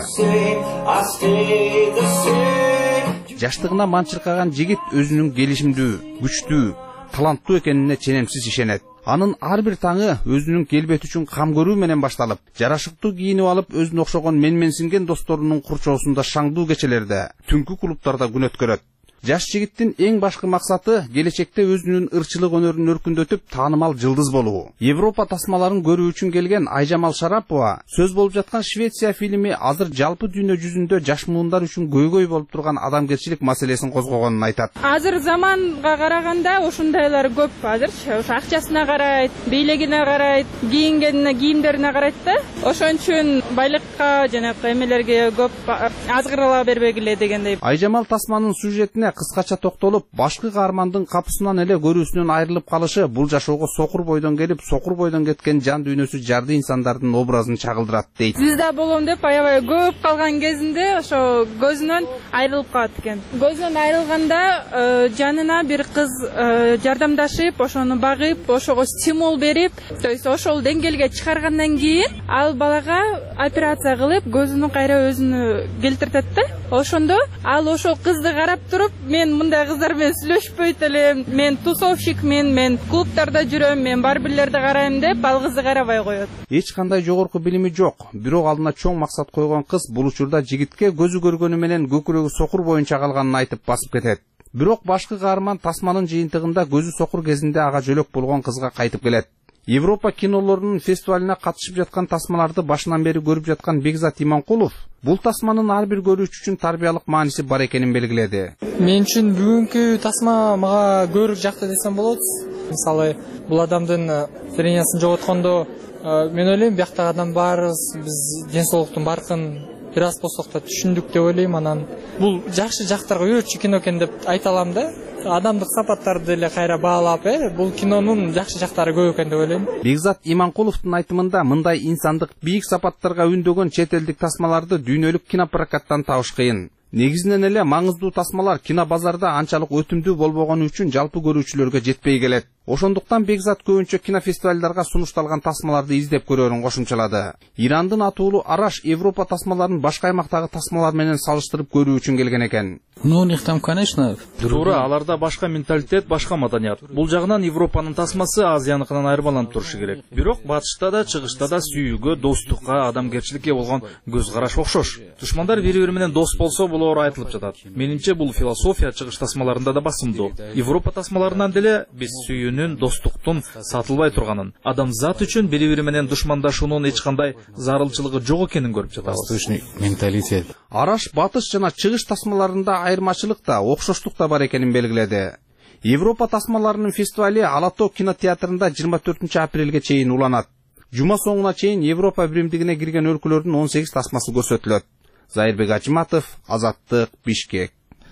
Жаштыгына манчыркаган жигит өзүнүн келишимдүү, күчтүү, таланттуу экенине ченемсиз ишенет. Анын ар бир таңы өзүнүн келбети үчүн кам көрүү менен башталып, жарашыктуу кийинип алып өзүнө окшогон менменсинген досторунун курчоосунда шаңдуу кечелерде, түнкү клубтарда күн өткөрөт. Жаш жигиттин эң башкы максаты келечекте өзүнүн ырчылык өнөрүн өркүндөтүп таанымал жылдыз болуу. Европа тасмаларын көрүү үчүн келген Айжамал Шарапова сөз болуп жаткан Швеция фильми азыр жалпы дүйнө жүзүндө жаш муундар үчүн көйгөй болуп турган адамгерчилик маселесин козгогонун айтат. Азыр заманга караганда ушундайлар көп. Азырчы акчасына карайт, бийлигине карайт, кийингенине, кийимдерине карайт да. Ошон үчүн байлыкка жана эмелерге көп азгырыла бербегиле дегендей. Айжамал тасманын сюжетине кыскача токтолуп, башкы каармандын капысынан эле көрүүсүнөн айрылып калышы бул жашоого сокур бойдон келип, сокур бойдон кеткен жан дүйнөсү жарды инсандардын образын чагылдырат дейт. Звезда болом деп аябай көп калган кезинде ошо көзүнөн айрылып калат экен. Көзүнөн айрылганда жанына бир кыз жардамдашып, ошону багып, ошого стимул берип, то есть ошол деңгээлге чыгаргандан кийин ал балага операция кылып, көзүнүн кайра өзүнө келтиртет да. Ошондо ал ошол кызды карап туруп, мен мындай кыздар менен сүйлөшпөйт элем, мен тусовщикмин, мен клубтарда жүрөм, мен бар бирлерди карайм деп ал кызды карабай коет. Эч кандай жогорку билими жок, бирок алдына чоң максат койгон кыз бул учурда жигитке көзү көргөнү менен көкүрөгү сокур боюнча калганын айтып басып кетет. Бирок башкы каарман тасманын жыйынтыгында көзү сокур кезинде ага жөлөк болгон кызга кайтып келет. Европа кинолорунун фестивалына катышып жаткан тасмаларды башынан бери көрүп жаткан Бекзат Иманкулов бул тасманын ар бир көрүүчү үчүн тарбиялык мааниси бар экенин белгиледи. Мен үчүн бүгүнкү тасма мага көрүк жакты десем болот. Мисалы, бул адамдын зрениясын жоготкондо мен ойлойм бияктагы адам баарыбыз биз ден соолуктун баркын бир аз болсок да түшүндүк деп ойлойм. Анан бул жакшы жактарга үйрөтчү кино экен деп айта алам да. Адамдык сапаттарды эле кайра баалап, э, бул кинонун жакшы жактары көп экен деп ойлойм. Бекзат Иманкуловдун айтымында мындай инсандык бийик сапаттарга үндөгөн чет элдик тасмаларды дүйнөлүк кинопрокаттан табыш кыйын. Негизинен эле маңыздуу тасмалар кино базарда анчалык өтүмдүү болбогону үчүн жалпы көрүүчүлөргө жетпей келет. Ошондуктан Бекзат көбүнчө кинофестивалдарга сунушталган тасмаларды издеп көрөрүн кошумчалады. Ирандын атуулуу Араш Европа тасмаларын башка аймактагы тасмалар менен салыштырып көрүү үчүн келген экен. Ну, у них там, конечно, туура, аларда башка менталитет, башка маданият. Бул жагынан Европанын тасмасы Азияныкынан айырмаланып турушу керек. Бирок батышта да, чыгышта да сүйүүгө, достукка, адамгерчиликке болгон көз караш окшош. Душмандар бири-бири менен дос болсо, булар айтылып жатат. Менимче бул философия чыгыш тасмаларында да басымдуу. Европа тасмаларынан деле биз сүйүүнүн, достуктун сатылбай турганын, адамзат үчүн бири-бири менен душмандашуунун эч кандай зарылчылыгы жок экенин көрүп жатабыз. Восточный менталитет. Араш батыш жана чыгыш тасмаларында айырмачылык да, окшоштук да бар экенин белгиледи. Европа тасмаларынын фестивали Ала Тоо кинотеатрында жыйырма төртүнчү апрелге чейин уланат. Жума соңуна чейин Европа биримдигине кирген өлкөлөрдүн он сегиз тасмасы көрсөтүлөт. Зайырбек Ажыматов, Азаттык, Бишкек.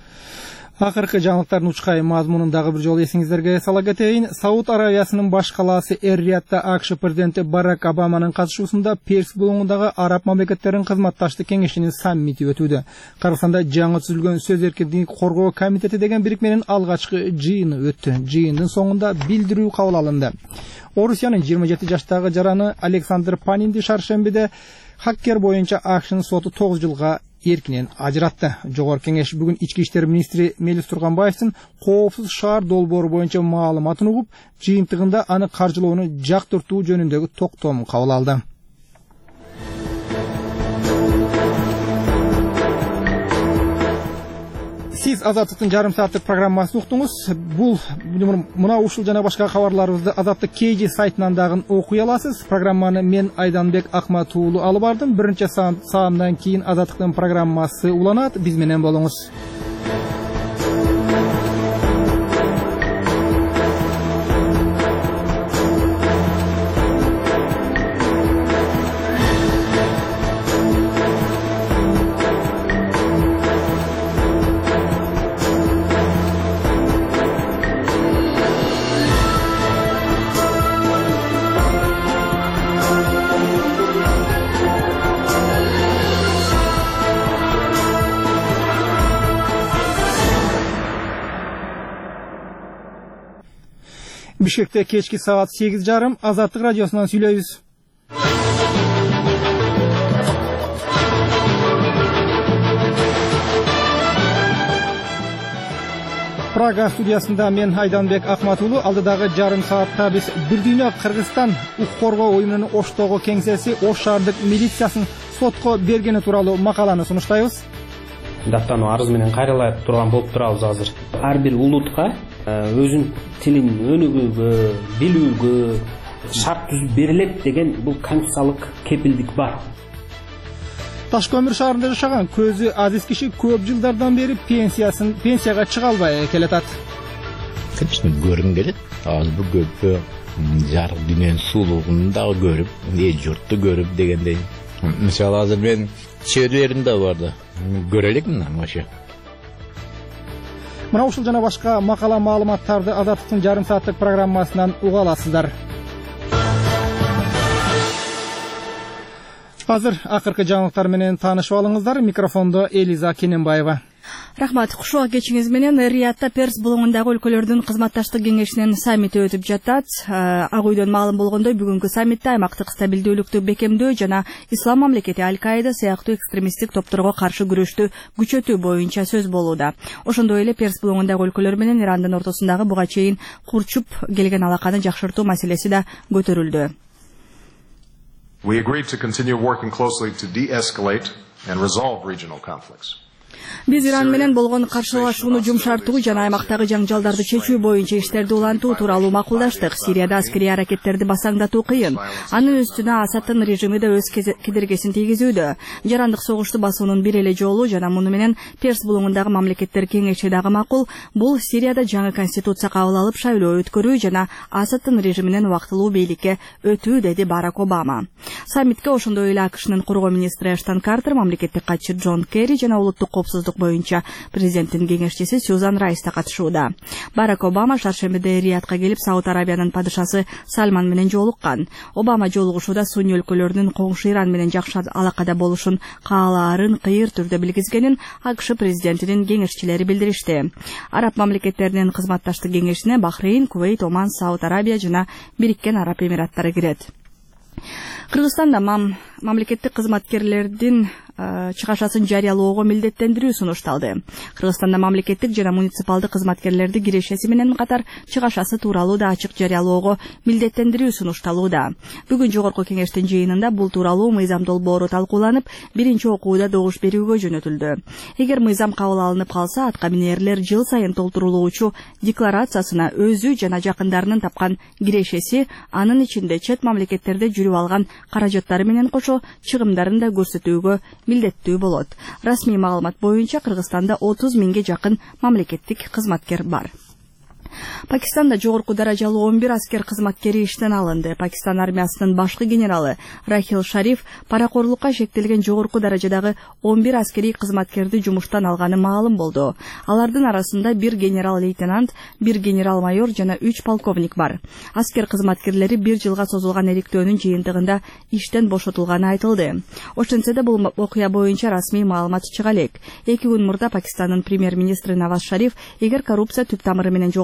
Акыркы жаңылыктардын учкай мазмунун дагы бир жолу эсиңиздерге сала кетейин. Сауд Аравиясынын баш калаасы Эр-Риядда АКШ президенти Барак Обаманын катышуусунда Перс булуңундагы араб мамлекеттеринин кызматташтык кеңешинин саммити өтүүдө. Кыргызстанда жаңы түзүлгөн сөз эркиндигин коргоо комитети деген бирикменин алгачкы жыйыны өттү. Жыйындын соңунда билдирүү кабыл алынды. Орусиянын жыйырма жети жаштагы жараны Александр Панинди шаршембиде хаккер боюнча АКШнын соту тогуз жылга эркинен ажыратты. Жогорку кеңеш бүгүн ички иштер министри Мелис Турганбаевдин коопсуз шаар долбоору боюнча маалыматын угуп, жыйынтыгында аны каржылоону жактыртуу жөнүндөгү токтом кабыл алды. Сиз Азаттыктын жарым сааттык программасын уктуңуз. Бул мына ушул жана башка кабарларыбызды Азаттык кей жи сайтынан дагы окуй аласыз. Программаны мен Айданбек Акмат уулу алып бардым. Биринчи саамдан кийин Азаттыктын программасы уланат. Биз менен болуңуз. Бишкекте кечки саат сегиз жарым Азаттык радиосунан сүйлөйбүз. Прага студиясында мен Айданбек Акмат уулу. Алдыдагы жарым саатта биз Бир дүйнө Кыргызстан укук коргоо уюмунун Оштогу кеңсеси Ош шаардык милициясын сотко бергени тууралуу макаланы сунуштайбыз. Даттануу арыз менен кайрыла турган болуп турабыз азыр. Ар бир улутка өзүнүн тилин өнүгүүгө, билүүгө шарт түзүп берилет деген бул конституциялык кепилдик бар. Ташкөмүр шаарында жашаган көзү азиз киши көп жылдардан бери пенсиясын пенсияга чыга албай келатат. Конечно, көргүм келет. Азыр бул көпкө жарык дүйнөнүн сулуулугун дагы көрүп, эл журтту көрүп дегендей. Мисалы азыр мен чөйрөлөрүм да бар да. Көрө элекмин ошо. Мына ушул жана башка макала маалыматтарды Азаттыктын жарым сааттык программасынан уга аласыздар. Азыр акыркы жаңылыктар менен таанышып алыңыздар. Микрофондо Элиза Кененбаева. Рахмат. Кушуга кечиңиз менен Риядта Перс булуңундагы өлкөлөрдүн кызматташтык кеңешинин саммити өтүп жатат. Ак үйдөн маалым болгондой, бүгүнкү саммитте аймактык стабилдүүлүктү бекемдөө жана ислам мамлекети Аль-Каида сыяктуу экстремисттик топторго каршы күрөштү күчөтүү боюнча сөз болууда. Ошондой эле Перс булуңундагы өлкөлөр менен Ирандын ортосундагы буга чейин курчуп келген алаканы жакшыртуу маселеси да көтөрүлдү. We agreed to continue working closely to de-escalate and resolve regional conflicts. Биз Иран менен болгон каршылашууну жумшартуу жана аймактагы жаңжалдарды чечүү боюнча иштерди улантуу тууралуу макулдаштык. Сирияда аскерий аракеттерди басаңдатуу кыйын. Анын үстүнө Асадтын режими да өз кедергесин тийгизүүдө. Жарандык согушту басуунун бир эле жолу жана муну менен Перс булуңундагы мамлекеттер кеңеши дагы макул. Бул Сирияда жаңы конституция кабыл алып шайлоо өткөрүү жана Асадтын режиминен убактылуу бийликке өтүү, деди Барак Обама. Саммитке ошондой эле АКШнын коргоо министри Эштон Картер, мамлекеттик катчы Джон Керри жана улуттук коопсуздук боюнча президенттин кеңешчиси Сьюзан Райс да катышууда. Барак Обама шаршембиде Риядка келип Сауд Арабиянын падышасы Сальман менен жолуккан. Обама жолугушууда Сунни өлкөлөрүнүн коңшу Иран менен жакшы алакада болушун каалаарын кыйыр түрдө билгизгенин АКШ президентинин кеңешчилери билдиришти. Араб мамлекеттеринин кызматташтык кеңешине Бахрейн, Кувейт, Оман, Сауд Арабия жана Бириккен Араб Эмираттары кирет. Кыргызстанда мам мамлекеттик кызматкерлердин чыгашасын жарыялоого милдеттендирүү сунушталды. Кыргызстанда мамлекеттик жана муниципалдык кызматкерлерди кирешеси менен катар чыгашасы тууралуу да ачык жарыялоого милдеттендирүү сунушталууда. Бүгүн жогорку кеңештин жыйынында бул тууралуу мыйзам долбоору талкууланып, биринчи окууда добуш берүүгө жөнөтүлдү. Эгер мыйзам кабыл алынып калса, атка минерлер жыл сайын толтурулуучу декларациясына өзү жана жакындарынын тапкан кирешеси, анын ичинде чет мамлекеттерде жүрүп алган каражаттары менен кошо чыгымдарын да көрсөтүүгө милдеттүү болот. Расмий маалымат боюнча Кыргызстанда отуз миңге жакын мамлекеттик кызматкер бар. Пакистанда жогорку даражалуу он бир аскер кызматкери иштен алынды. Пакистан армиясынын башкы генералы Рахил Шариф паракорлукка шектелген жогорку даражадагы он бир аскерий кызматкерди жумуштан алганы маалым болду. Алардын арасында бир генерал-лейтенант, бир генерал-майор жана үч полковник бар. Аскер кызматкерлери бир жылга созулган эриктөөнүн жыйынтыгында иштен бошотулганы айтылды. Ошентсе да бул окуя боюнча расмий маалымат чыга элек. Эки күн мурда Пакистандын премьер-министри Наваз Шариф, эгер коррупция түп тамыры менен жоголбосо,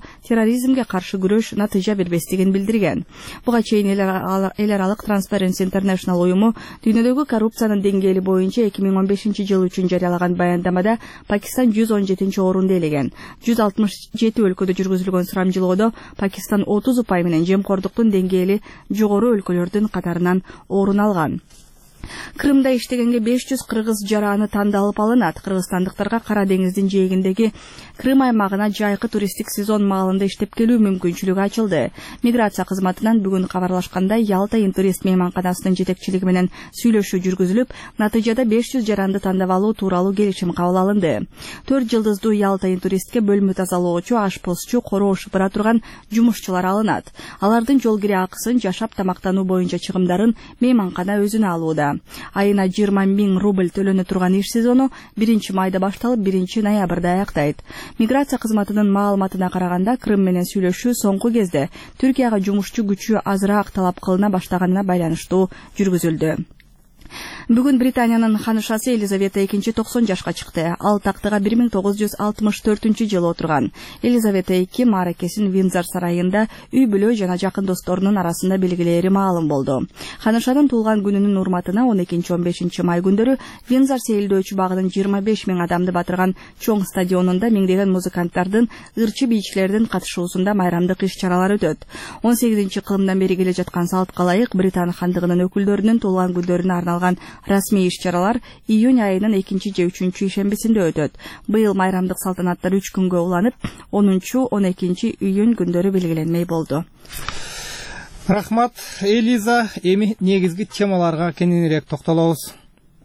терроризмге каршы күрөш натыйжа бербестигин билдирген. Буга чейин эл аралык Transparency International уюму дүйнөдөгү коррупциянын деңгээли боюнча эки миң он бешинчи жыл үчүн жарыялаган баяндамада Пакистан жүз он жетинчи орунду ээлеген. жүз алтымыш жети өлкөдө жүргүзүлгөн сурамжылоодо Пакистан отуз упай менен жемкордуктун деңгээли жогору өлкөлөрдүн катарынан орун алган. Крымда иштегенге беш жүз кыргыз жараны тандалып алынат. Кыргызстандыктарга Кара деңиздин жээгиндеги Крым аймагына жайкы туристтик сезон маалында иштеп келүү мүмкүнчүлүгү ачылды. Миграция кызматынан бүгүн кабарлашкандай, Ялта Интурист мейманканасынын жетекчилиги менен сүйлөшүү жүргүзүлүп, натыйжада беш жүз жаранды тандап алуу тууралуу келишим кабыл алынды. төрт жылдыздуу Ялта Интуристке бөлмө тазалоочу, ашпозчу, короо шыпыра турган жумушчулар алынат. Алардын жол кире акысын, жашап тамактануу боюнча чыгымдарын мейманкана өзүнө алууда. Айына жыйырма миң рубль төлөнө турган иш сезону биринчи майда башталып, биринчи ноябрда аяктайт. Миграция кызматынын маалыматына караганда, Крым менен сүйлөшүү соңку кезде Түркияга жумушчу күчү азыраак талап кылына баштаганына байланыштуу жүргүзүлдү. Бүгүн Британиянын ханышасы Елизавета экинчи токсон жашка чыкты. Ал тактыга бир миң тогуз жүз алтымыш төртүнчү жылы отурган. Елизавета эки мааракесин Виндзор сарайында үй бүлө жана жакын досторунун арасында белгилери маалым болду. Ханышанын туулган күнүнүн урматына он экинчи он бешинчи май күндөрү Виндзор сейилдөөчү багынын жыйырма беш миң адамды батырган чоң стадионунда миңдеген музыканттардын, ырчы бийчилердин катышуусунда майрамдык иш-чаралар өтөт. он сегизинчи кылымдан бери келе жаткан салтка ылайык Британ хандыгынын өкүлдөрүнүн туулган күндөрүнө арналган расмий иш-чаралар июнь айынын экинчи же үчүнчү ишембисинде өтөт. Быйыл майрамдык салтанаттар үч күнгө уланып, онунчу он экинчи июнь күндөрү белгиленмей болду. Рахмат, Элиза. Эми негизги темаларга кененирээк токтолобуз.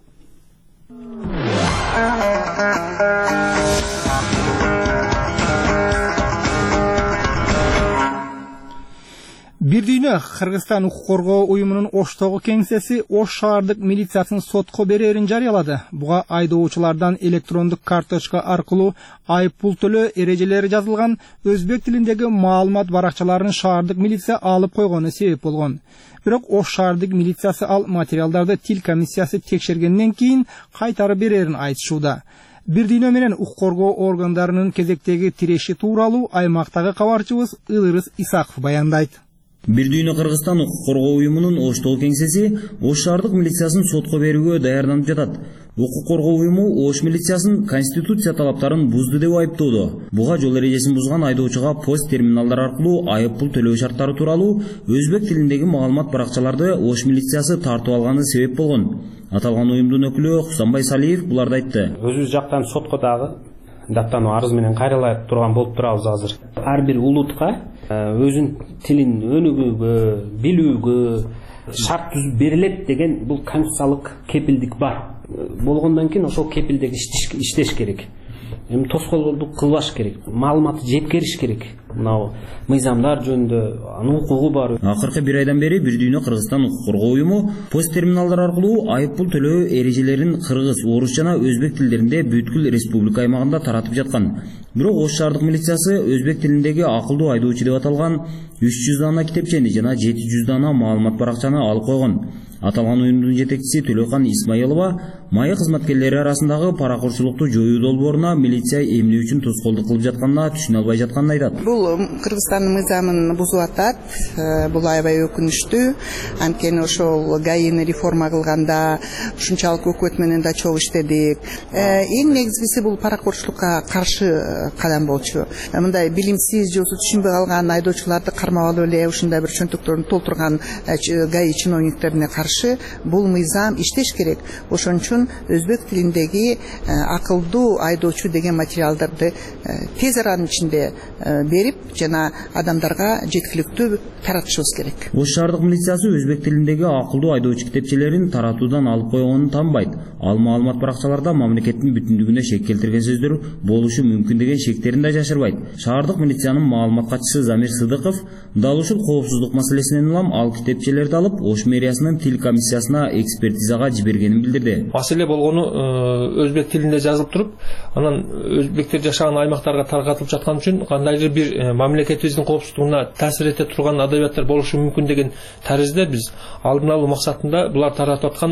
Бир дүйнө Кыргызстан укук коргоо уюмунун Оштогу кеңсеси Ош шаардык милициясын сотко берерин жарыялады. Буга айдоочулардан электрондук карточка аркылуу айыппул төлөө эрежелери жазылган өзбек тилиндеги маалымат баракчаларын шаардык милиция алып койгону себеп болгон. Бирок Ош шаардык милициясы ал материалдарды тил комиссиясы текшергенден кийин кайтарып берерин айтышууда. Бир дүйнө менен укук коргоо органдарынын кезектеги тиреши тууралуу аймактагы кабарчыбыз Ылырыс Исаков баяндайт. Бир дүйнө Кыргызстан укук коргоо уюмунун Оштогу кеңсеси Ош шаардык милициясын сотко берүүгө даярданып жатат. Укук коргоо уюму Ош милициясын конституция талаптарын бузду деп айыптоодо. Буга жол эрежесин бузган айдоочуга пост терминалдар аркылуу айыппул төлөө шарттары тууралуу өзбек тилиндеги маалымат баракчаларды Ош милициясы тартып алганы себеп болгон. Аталган уюмдун өкүлү Хусанбай Салиев буларды айтты. Өзүбүз жактан сотко дагы даттануу арыз менен кайрылып турган болуп турабыз азыр. Ар бир улутка өзүнүн тилин өнүгүүгө, билүүгө шарт түзүп берилет деген бул конституциялык кепилдик бар. Болгондон кийин ошол кепилдик иштеш керек. Эми тоскоолдук кылбаш керек. Маалыматты жеткериш керек. Мына мыйзамдар жөнүндө анын укугу бар. Акыркы бир айдан бери Бир дүйнө Кыргызстан укук коргоо уюму пост терминалдар аркылуу айыппул төлөө эрежелерин кыргыз, орус жана өзбек тилдеринде бүткүл республика аймагында таратып жаткан. Бирок Ош шаардык милициясы өзбек тилиндеги акылдуу айдоочу деп аталган үч жүз дана китепчени жана жети жүз дана маалымат баракчаны алып койгон. Аталган уюмдун жетекчиси Төлөкан Исмаилова майы кызматкерлери арасындагы паракурчулукту жоюу долбооруна милиция эмне үчүн тоскоолдук кылып жатканына түшүнө албай жатканын айтат. Бул Кыргызстандын мыйзамын бузуп атат. Бул аябай өкүнүчтүү. Анткени ошол ГАИны реформа кылганда ушунчалык өкмөт менен да чогуу иштедик. Эң негизгиси бул паракурчулукка каршы кадам болчу. Мындай билимсиз же түшүнбөй калган айдоочуларды кармап алып эле ушундай бир чөнтөктөрүн толтурган ГАИ чиновниктерине каршы бул мыйзам иштеш керек. Ошон үчүн өзбек тилиндеги акылдуу айдоочу деген материалдарды тез аранын ичинде берип жана адамдарга жеткиликтүү таратышыбыз керек. Ош шаардык милициясы өзбек тилиндеги акылдуу айдоочу китепчелерин таратуудан алып койгонун танбайт. Ал маалымат баракчаларда мамлекеттин бүтүндүгүнө шек келтирген сөздөр болушу мүмкүн деген шектерин да жашырбайт. Шаардык милициянын маалымат катчысы Замир Сыдыков дал ушул коопсуздук маселесинен улам ал китепчелерди алып Ош мэриясынын тил комиссиясына экспертизага жибергенин билдирди. Маселе болгону өзбек тилинде жазылып туруп, анан өзбектер жашаган аймактарга таркатылып жаткан үчүн кандайдыр бир мамлекетибиздин коопсуздугуна таасир эте турган адабияттар болушу мүмкүн деген таризде биз алдын алуу максатында булар таратып аткан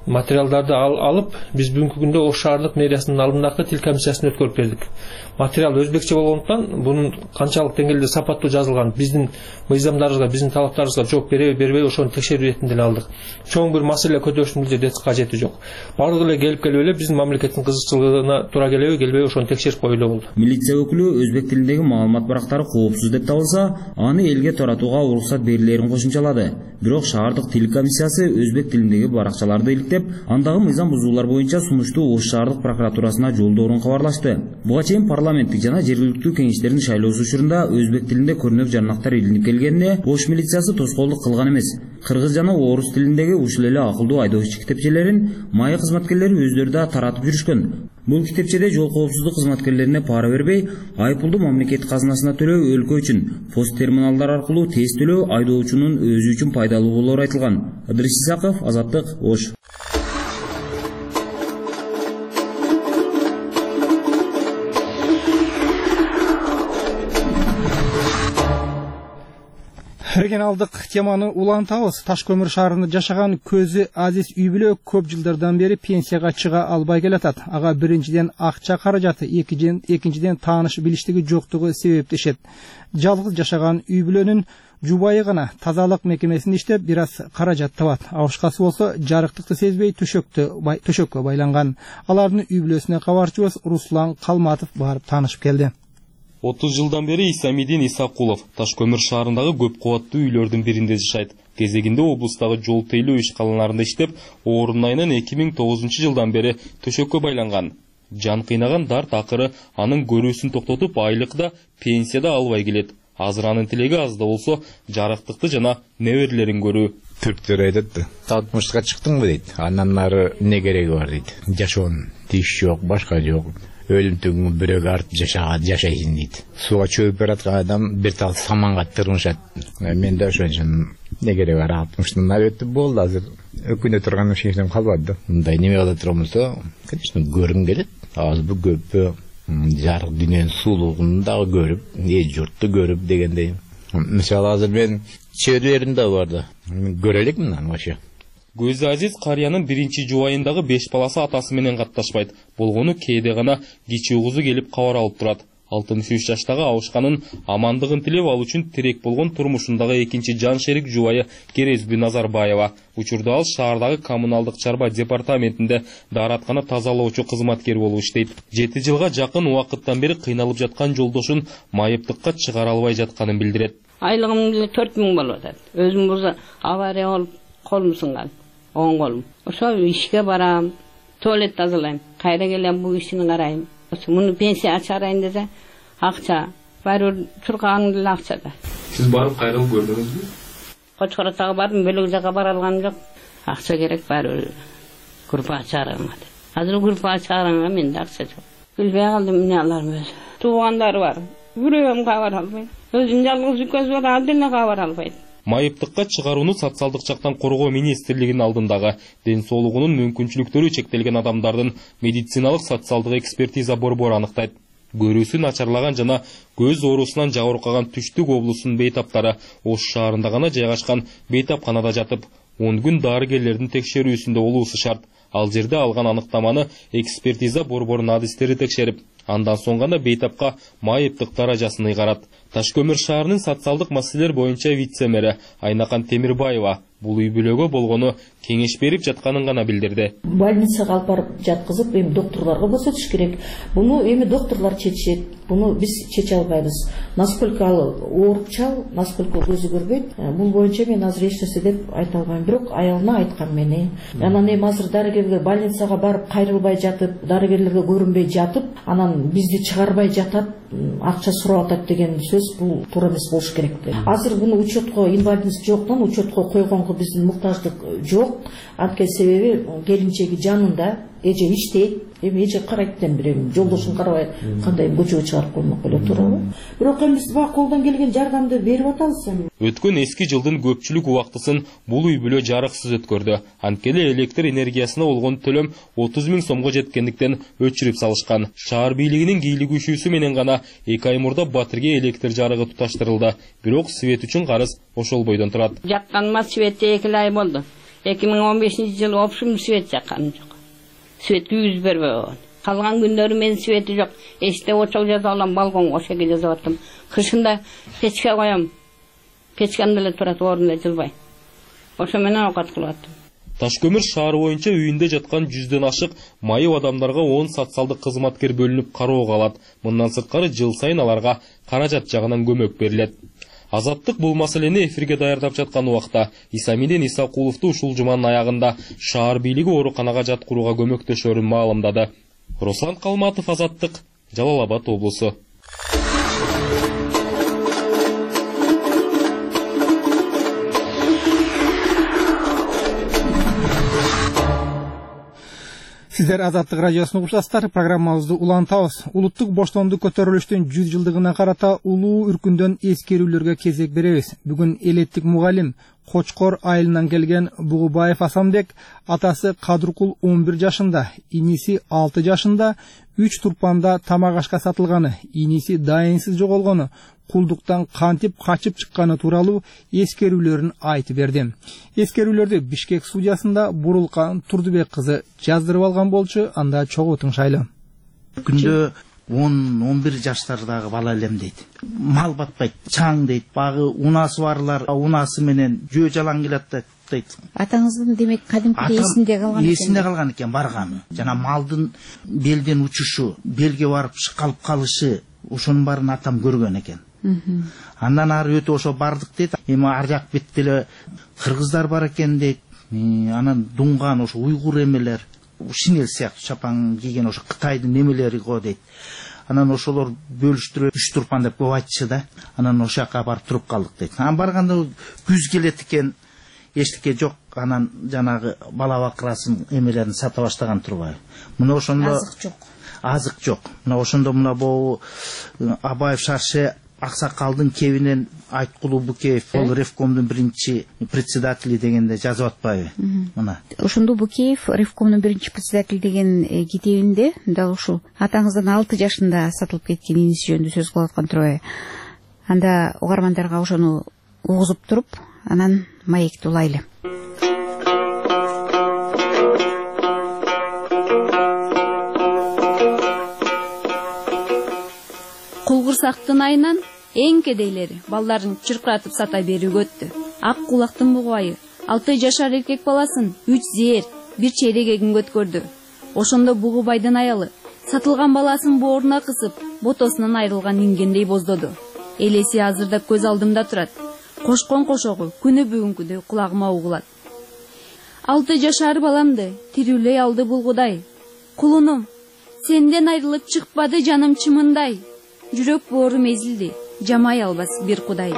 материалдарды алып, биз бүгүнкү күндө Ош шаардык мэриясынын алдындагы тил комиссиясына өткөрүп бердик. Материал өзбекче болгондуктан бунун канчалык деңгээлде сапаттуу жазылган, биздин мыйзамдарыбызга, биздин талаптарыбызга жооп береби, бербей ошону текшерүү иретинде эле алдык. Чоң бир маселе көтөрүштүн бул жерде кажети жок. Бардыгы эле келип келип эле биздин мамлекеттин кызыкчылыгына туура келеби, келбеби ошону текшерип коюлуу болду. Милиция өкүлү өзбек тилиндеги маалымат барактары коопсуз деп табылса, аны элге таратууга уруксат берилерин кошумчалады. Бирок шаардык тил комиссиясы өзбек тилиндеги баракчаларды иликтеп, андагы мыйзам бузуулар боюнча сунушту Ош шаардык прокуратурасына жолдоорун кабарлашты. Буга чейин парламенттик жана жергиликтүү кеңештердин шайлоосу учурунда өзбек тилинде көрнөк жарнактар илинип келгенине Ош милициясы тоскоолдук кылган эмес. Кыргыз жана орус тилиндеги ушул эле акылдуу айдоочу китепчелерин майы кызматкерлери өздөрү да таратып жүрүшкөн. Бул китепчеде жол коопсуздук кызматкерлерине пара бербей, айыппулду мамлекет казынасына төлөө, өлкө үчүн пост терминалдар аркылуу тез төлөө айдоочунун өзү үчүн пайдалуу болоору айтылган. Ыдырыс Исаков, Азаттык, Ош. Регионалдык теманы улантабыз. Таш көмүр шаарында жашаган көзү азиз үй бүлө көп жылдардан бери пенсияга чыга албай келатат. Ага биринчиден акча каражаты, экинчиден тааныш билиштиги жоктугу себептешет. Жалгыз жашаган үй бүлөнүн жубайы гана тазалык мекемесинде иштеп, бир аз каражат табат. Абышкасы болсо жарыктыкты сезбей төшөккө байланган. Алардын үй бүлөсүнө кабарчыбыз Руслан Калматов барып таанышып келди. отуз жылдан бери Исамидин Исакулов Таш көмүр шаарындагы көп кубаттуу үйлөрдүн биринде жашайт. Кезегинде облустагы жол тейлөө ишканаларында иштеп, орун айынан эки миң тогузунчу жылдан бери төшөккө байланган. Жан кыйнаган дарт акыры анын көрүүсүн токтотуп, айлык да, пенсия да албай келет. Азыр анын тилеги аз да болсо жарыктыкты жана неберелерин көрүү. Түрктөр айтат, алтымышка чыктыңбы дейт. Андан ары не кереги бар дейт. Жашоонун тиш жок, башка жок. Өлүм түгүн бирөөгө артып жашаган жашайсың дейт. Суга чөйүп бараткан адам бир тал саманга тырмышат. Мен да ошон үчүн не кереги бар, алтымыштан ары өтүп болду. Азыр өкүнө турган эч нерсе калбады да. Мындай неме кыла турган болсо, конечно, көргүм келет. Азбы көппү жарык дүйнөнүн сулуулугун дагы көрүп, эл журтту көрүп дегендей. Мисалы азыр мен чөйрөлөрүм да бар да. Көрө элекмин аны вообще. Көзү азиз карыянын биринчи жубайындагы беш баласы атасы менен катташпайт. Болгону кээде гана кичи угузу келип кабар алып турат. алтымыш үч жаштагы абышканын амандыгын тилеп ал үчүн тирек болгон турмушундагы экинчи жан шерик жубайы Керезби Назарбаева. Учурда ал шаардагы коммуналдык чарба департаментинде даараткана тазалоочу кызматкер болуп иштейт. жети жылга жакын убакыттан бери кыйналып жаткан жолдошун майыптыкка чыгара албай жатканын билдирет. Айлыгым төрт миң болуп атат. Өзүм бул авария болуп колум сынган. оң колум. Ошо ишке барам, туалет тазалайм. Кайра келем бу ишини карайм. Муну пенсия чыгарайын десе, акча. Баары турганыңда эле акча да. Сиз барып кайрылып көрдүңүзбү? Кочкоротага бардым, бөлөк жака бара алганым жок. Акча керек баары. Группа чыгарам. Азыр группа чыгаранга менде акча жок. Билбей калдым эмне аларым өзү. Туугандар бар. Бүрөм кабар албайт. Өзүн жалгыз көз бар, ал деле кабар албайт. Майыптыкка чыгарууну социалдык жактан коргоо министрлигинин алдындагы ден соолугунун мүмкүнчүлүктөрү чектелген адамдардын медициналык социалдык экспертиза борбору аныктайт. Көрүүсү начарлаган жана көз оорусунан жабыркаган Түштүк облусунун бейтаптары Ош шаарында гана жайгашкан бейтапканада жатып, он күн дарыгерлердин текшерүүсүндө болуусу шарт. Ал жерде алган аныктаманы экспертиза борборунун адистери текшерип, андан соң гана бейтапка майыптык даражасын ыйгарат. Таш көмүр шаарынын социалдык маселелер боюнча вице-мэри Айнакан Темирбаева бул үй бүлөгө болгону кеңеш берип жатканын гана билдирди. Больницага алып барып жаткызып, эми доктурларга көрсөтүш керек. Буну эми доктурлар чечет. Буну биз чече албайбыз. Насколько ал ооруп чал, насколько көзү көрбөйт. Бул боюнча мен азыр эч нерсе деп айта албайм. Бирок аялына айткам мени. Анан эми азыр дарыгерге больницага барып кайрылбай жатып, дарыгерлерге көрүнбөй жатып, анан бизди чыгарбай жатат, акча сурап атат деген сөз бул туура эмес болуш керек. Азыр буну учетко инвалидность жоктон учетко койгонго биздин муктаждык жок. Анткени себеби келинчеги жанында, эже иштейт. Эми эже карайт дем бирем, жолдошун карабай кандай көчөгө чыгарып коймок эле туурабы? Бирок эми биз бак колдон келген жардамды берип атабыз. Өткөн эски жылдын көпчүлүк убактысын бул үй бүлө жарыксыз өткөрдү. Анткени электр энергиясына болгон төлөм отуз миң сомго жеткендиктен өчүрүп салышкан. Шаар бийлигинин кийлигүүсү менен гана эки ай мурда Батирге электр жарыгы туташтырылды. Бирок свет үчүн карыз ошол бойдон турат. Жакканыма свет эки ай болду. эки миң он бешинчи жылы общем свет жакканым жок. Свет күйгүзүп бербей койгон. Калган күндөрү мен свети жок. Эшикте очок жазып алам, балконго ошеге жазып аттым. Кышында печке коем. Печкамда эле турат, орунда жылбай. Ошо менен окат кылып аттым. Ташкөмүр шаары боюнча үйүндө жаткан жүздөн ашык майып адамдарга он социалдык кызматкер бөлүнүп кароого алат. Мындан сырткары жыл сайын аларга каражат жагынан көмөк берилет. Азаттык бул маселени эфирге даярдап жаткан убакта Исамиден Исакуловду ушул жуманын аягында шаар бийлиги ооруканага жаткырууга көмөктөшөрүн маалымдады. Руслан Калматов, Азаттык, Жалал Абад облусу. Сиздер Азаттык радиосуну угушасыздар. Программабызды улантабыз. Улуттук боштондук көтөрүлүштүн жүз жылдыгына карата улуу үркүндөн эскерүүлөргө кезек беребиз. Бүгүн элеттик мугалим Кочкор айылынан келген Бугубаев Асанбек атасы Кадыркул он бир жашында, иниси алты жашында үч турпанда тамак ашка сатылганы, иниси дайынсыз жоголгону, кулдуктан кантип качып чыкканы тууралуу эскерүүлөрүн айтып берди. Эскерүүлөрдү Бишкек судьясында Бурулкан Турдубек кызы жаздырып алган болчу, анда чогуу тыңшайлы. Күндө он он бир жаштардагы бала элем дейт. Мал батпайт, чаң дейт. Багы унасы барлар, унасы менен жөө жалаң келет дейт. Атаңыздын демек кадимки эсинде калган экен. Эсинде калган экен барганы. Жана малдын белден учушу, белге барып калып калышы, ошонун баарын атам көргөн экен. Андан ары өтө ошо бардык дейт. Эми ар жак бетте эле кыргыздар бар экен дейт. Анан дуңган ошо уйгур эмелер, шинел сыяктуу чапан кийген ошо Кытайдын эмелери го дейт. Анан ошолор бөлүштүрүп үч турпан деп көп айтчы да. Анан ошол жака барып туруп калдык дейт. Анан барганда күз келет экен, эчтеке жок. Анан жанагы бала бакырасын эмелерин сата баштаган турбайбы. Мына ошондо азык жок. Азык жок. Мына ошондо мына бу Абаев шаршы Аксакалдын кебинен Айткулуу Букеев, ол Ревкомдун биринчи председатели дегенде жазып атпайбы? Мына. Ошондо Букеев Ревкомдун биринчи председатели деген китебинде дал ушул атаңыздын алты жашында сатылып кеткен иниси жөнүндө сөз кылып аткан турбайбы? Анда угармандарга ошону угузуп туруп, анан маекти улайлы. Кулгурсактын айынан эң кедейлери балдарын чыркыратып сата берүүгө өттү. Ак кулактын бугайы алты жашар эркек баласын үч зээр, бир чейрек эгинге өткөрдү. Ошондо Бугубайдын аялы сатылган баласын бооруна кысып, ботосунан айрылган ингендей боздоду. Элеси азырда көз алдымда турат. Кошкон кошогу күнү бүгүнкүдөй кулагыма угулат. Алты жашар баламды тирүүлөй алды бул Кудай. Кулунум, сенден айрылып чыкпады жаным чымындай. Жүрөк боорум эзилди, жамай албас бир Кудай.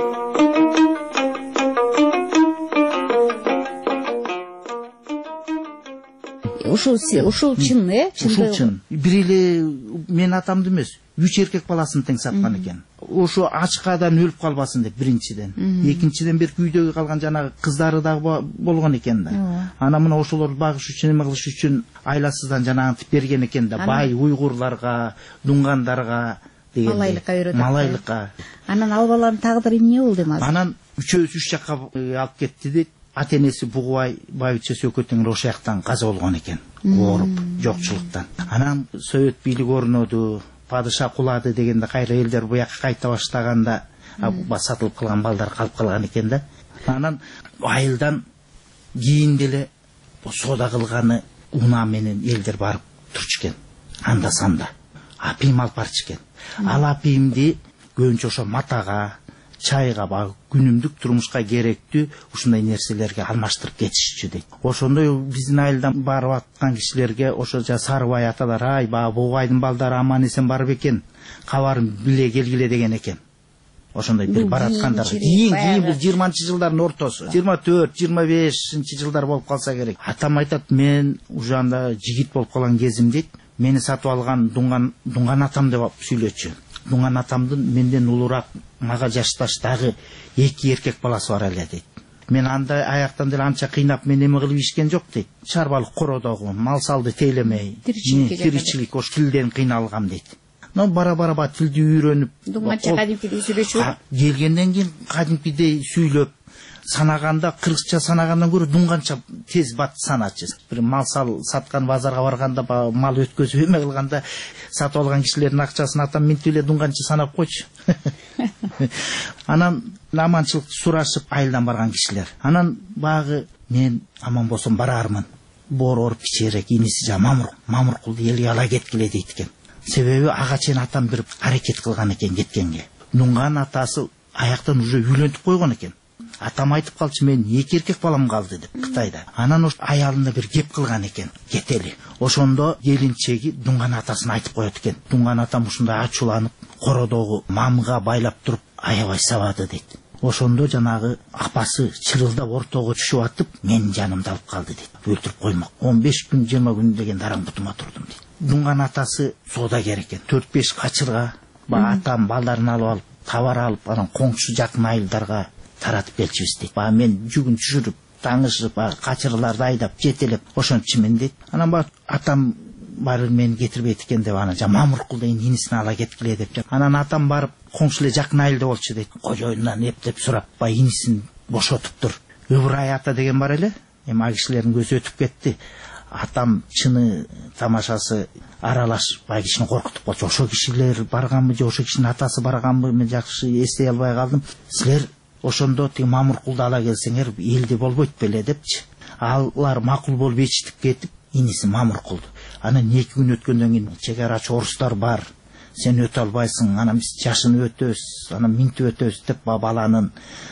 Ушул ушул чын, э? Ушул чын. Бир эле мен атамды эмес, үч эркек баласын тең саткан экен. Ошо ачкадан өлүп калбасын деп биринчиден. Экинчиден бир күйдөгү калган жанагы кыздары дагы болгон экен да. Ана мына ошолорду багыш үчүн, эме кылыш үчүн айласыздан жанагынтип берген экен да. Бай уйгурларга, дуңгандарга деген. Малайлыкка үйрөтүп. Малайлыкка. Анан ал баланын тагдыры эмне болду эми азыр? Анан үчөөсү үч жакка алып кетти дейт. Ата-энеси Бугубай Байбиче Сөкөтүн ошол жактан каза болгон экен. Ооруп, жокчулуктан. Анан Совет бийлиги орноду, падыша кулады дегенде кайра элдер буяка кайта баштаганда сатылып калган балдар калып калган экен да. Анан айылдан кийин деле соода кылганы унаа менен элдер барып турчу экен. Анда санда апийим алып барчу экен. Ал апийимди көбүнчө ошо матага, чайга, баг күнүмдүк турмушка керектүү ушундай нерселерге алмаштырып кетишчү дейт. Ошондой биздин айылдан барып аткан кишилерге ошо жа Сарыбай аталар, ай баа Бугубайдын балдары аман эсен барып экен, кабарын биле келгиле деген экен. Ошондой бир бараткандар. Кийин кийин бул жыйырманчы жылдардын ортосу, жыйырма төрт жыйырма бешинчи жылдар болуп калса керек. Атам айтат, мен уже анда жигит болуп калган кезим дейт. Мени сатып алган дуңган дуңган атам деп сүйлөчү. Дуңган атамдын менден улураак, мага жашташ дагы эки эркек баласы бар эле дейт. Мен андай аяктан деле анча кыйнап мен эме кылып ишкен жок дейт. Чарбалык кородогу, мал салды тейлемей, тиричилик ош тилден кыйналгам дейт. Но бара-бара ба тилди үйрөнүп, дуңганча кадимкидей сүйлөчү. Келгенден кийин кадимкидей сүйлөп, санаганда кыргызча санагандан көрө дуңганча тез бат саначы. Бир мал сал саткан базарга барганда, мал өткөзүп эме кылганда сатып алган кишилердин акчасын атам минтип эле дуңганча санап койчу. Анан аманчылык сурашып айылдан барган кишилер. Анан багы мен аман болсом барармын. Борор кичерек иниси жа Мамыр Мамыркулду элге ала кеткиле дейт экен. Себеби ага чейин атам бир аракет кылган экен кеткенге. Дуңган атасы аяктан уже үйлөнтүп койгон экен. Атам айтып калчу, мен эки эркек балам калды деп Кытайда. Анан ош аялына бир кеп кылган экен, кетели. Ошондо келинчеги Дуңган атасына айтып коет экен. Дуңган атам ушундай ачууланып, кородогу мамга байлап туруп аябай сабады дейт. Ошондо жанагы апасы чырылдап ортого түшүп атып, мен жанымды алып калды дейт. Өлтүрүп коймок. он беш күн жыйырма күн деген дараң бутума турдум дейт. Дуңган атасы соодагер экен. төрт беш качырга ба атам балдарын алып алып, товар алып, анан коңшу жакын айылдарга таратып келчүбүз дейт. Ба мен жүгүн түшүрүп, таңышып, качырларды айдап, жетелеп ошончумен дейт. Анан ба атам барып мени кетирбейт экен деп ана жа Мамыркул деген инисине ала кеткиле деп. Анан атам барып коңшу эле жакын айылда болчу дейт. Кожоюндан эптеп сурап, ба инисин бошотуптур. Ыбырай ата деген бар эле. Эми ал кишилердин көзү өтүп кетти. Атам чыны тамашасы аралаш бай кишини коркутуп калчу. Ошо кишилер барганбы же ошо кишинин атасы барганбы, мен жакшы эстей албай калдым. Силер ошондо тиги Мамыркулду ала келсеңер элде болбойт беле депчи. Алар макул болуп ичтип кетип, иниси Мамыркулду. Анан эки күн өткөндөн кийин чек арачы орустар бар. Сен өтө албайсың, анан биз жашыны өтөбүз, анан минтип өтөбүз деп баланын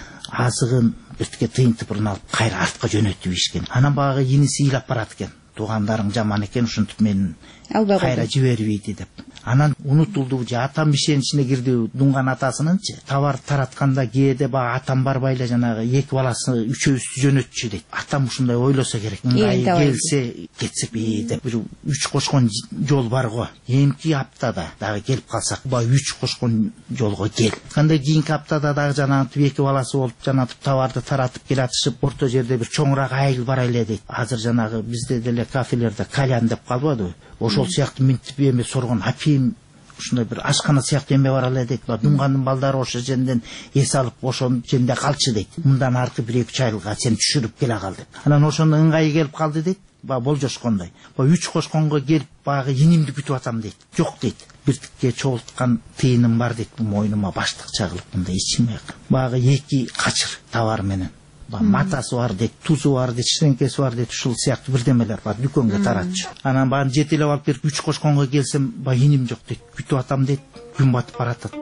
азыгын биртке тыйын тыпырын алып кайра артка жөнөтүп ишкен. Анан багы иниси ыйлап барат экен. Туугандарың жаман экен, ушинтип мен кайра жибербейди деп. Анан унутулду же атам ишеничине кирди Дуңган атасынынчы. Товар таратканда кээде баа атам барбай эле жанагы эки баласы үчөөбүздү жөнөтчү дейт. Атам ушундай ойлосо керек. Мындай келсе кетсек деп бир үч кошкон жол бар го. Эмки аптада дагы келип калсак, ба үч кошкон жолго кел. Кандай кийинки аптада дагы жанагы эки баласы болуп жанагы товарды таратып келатышып, орто жерде бир чоңураак айыл бар эле дейт. Азыр жанагы бизде деле кафелерде кальян деп калбадыбы? Ошол сыяктуу минтип эме соргон апим ушундай бир ашкана сыяктуу эме бар эле дейт. Дуңгандын балдары ошо жерден эс алып ошон жерде калчы дейт. Мындан аркы бир эки айылга сен түшүрүп келе кал деп. Анан ошондо ыңгайы келип калды дейт. Ба болжошкондой. Ба үч кошконго келип багы инимди күтүп атам дейт. Жок дейт. Биртикке чогулткан тыйыным бар дейт. Мойнума баштык чагылып мындай ичиме. Багы эки качыр товар менен. Матасы бар дейт, тузу бар дейт, ширеңкеси бар дейт, ушул сыяктуу бирдемелер бар, дүкөнгө таратчу. Анан баарын жетелеп алып берип үч кошконго келсем, ба иним жок дейт, күтүп атам дейт, күн батып баратат.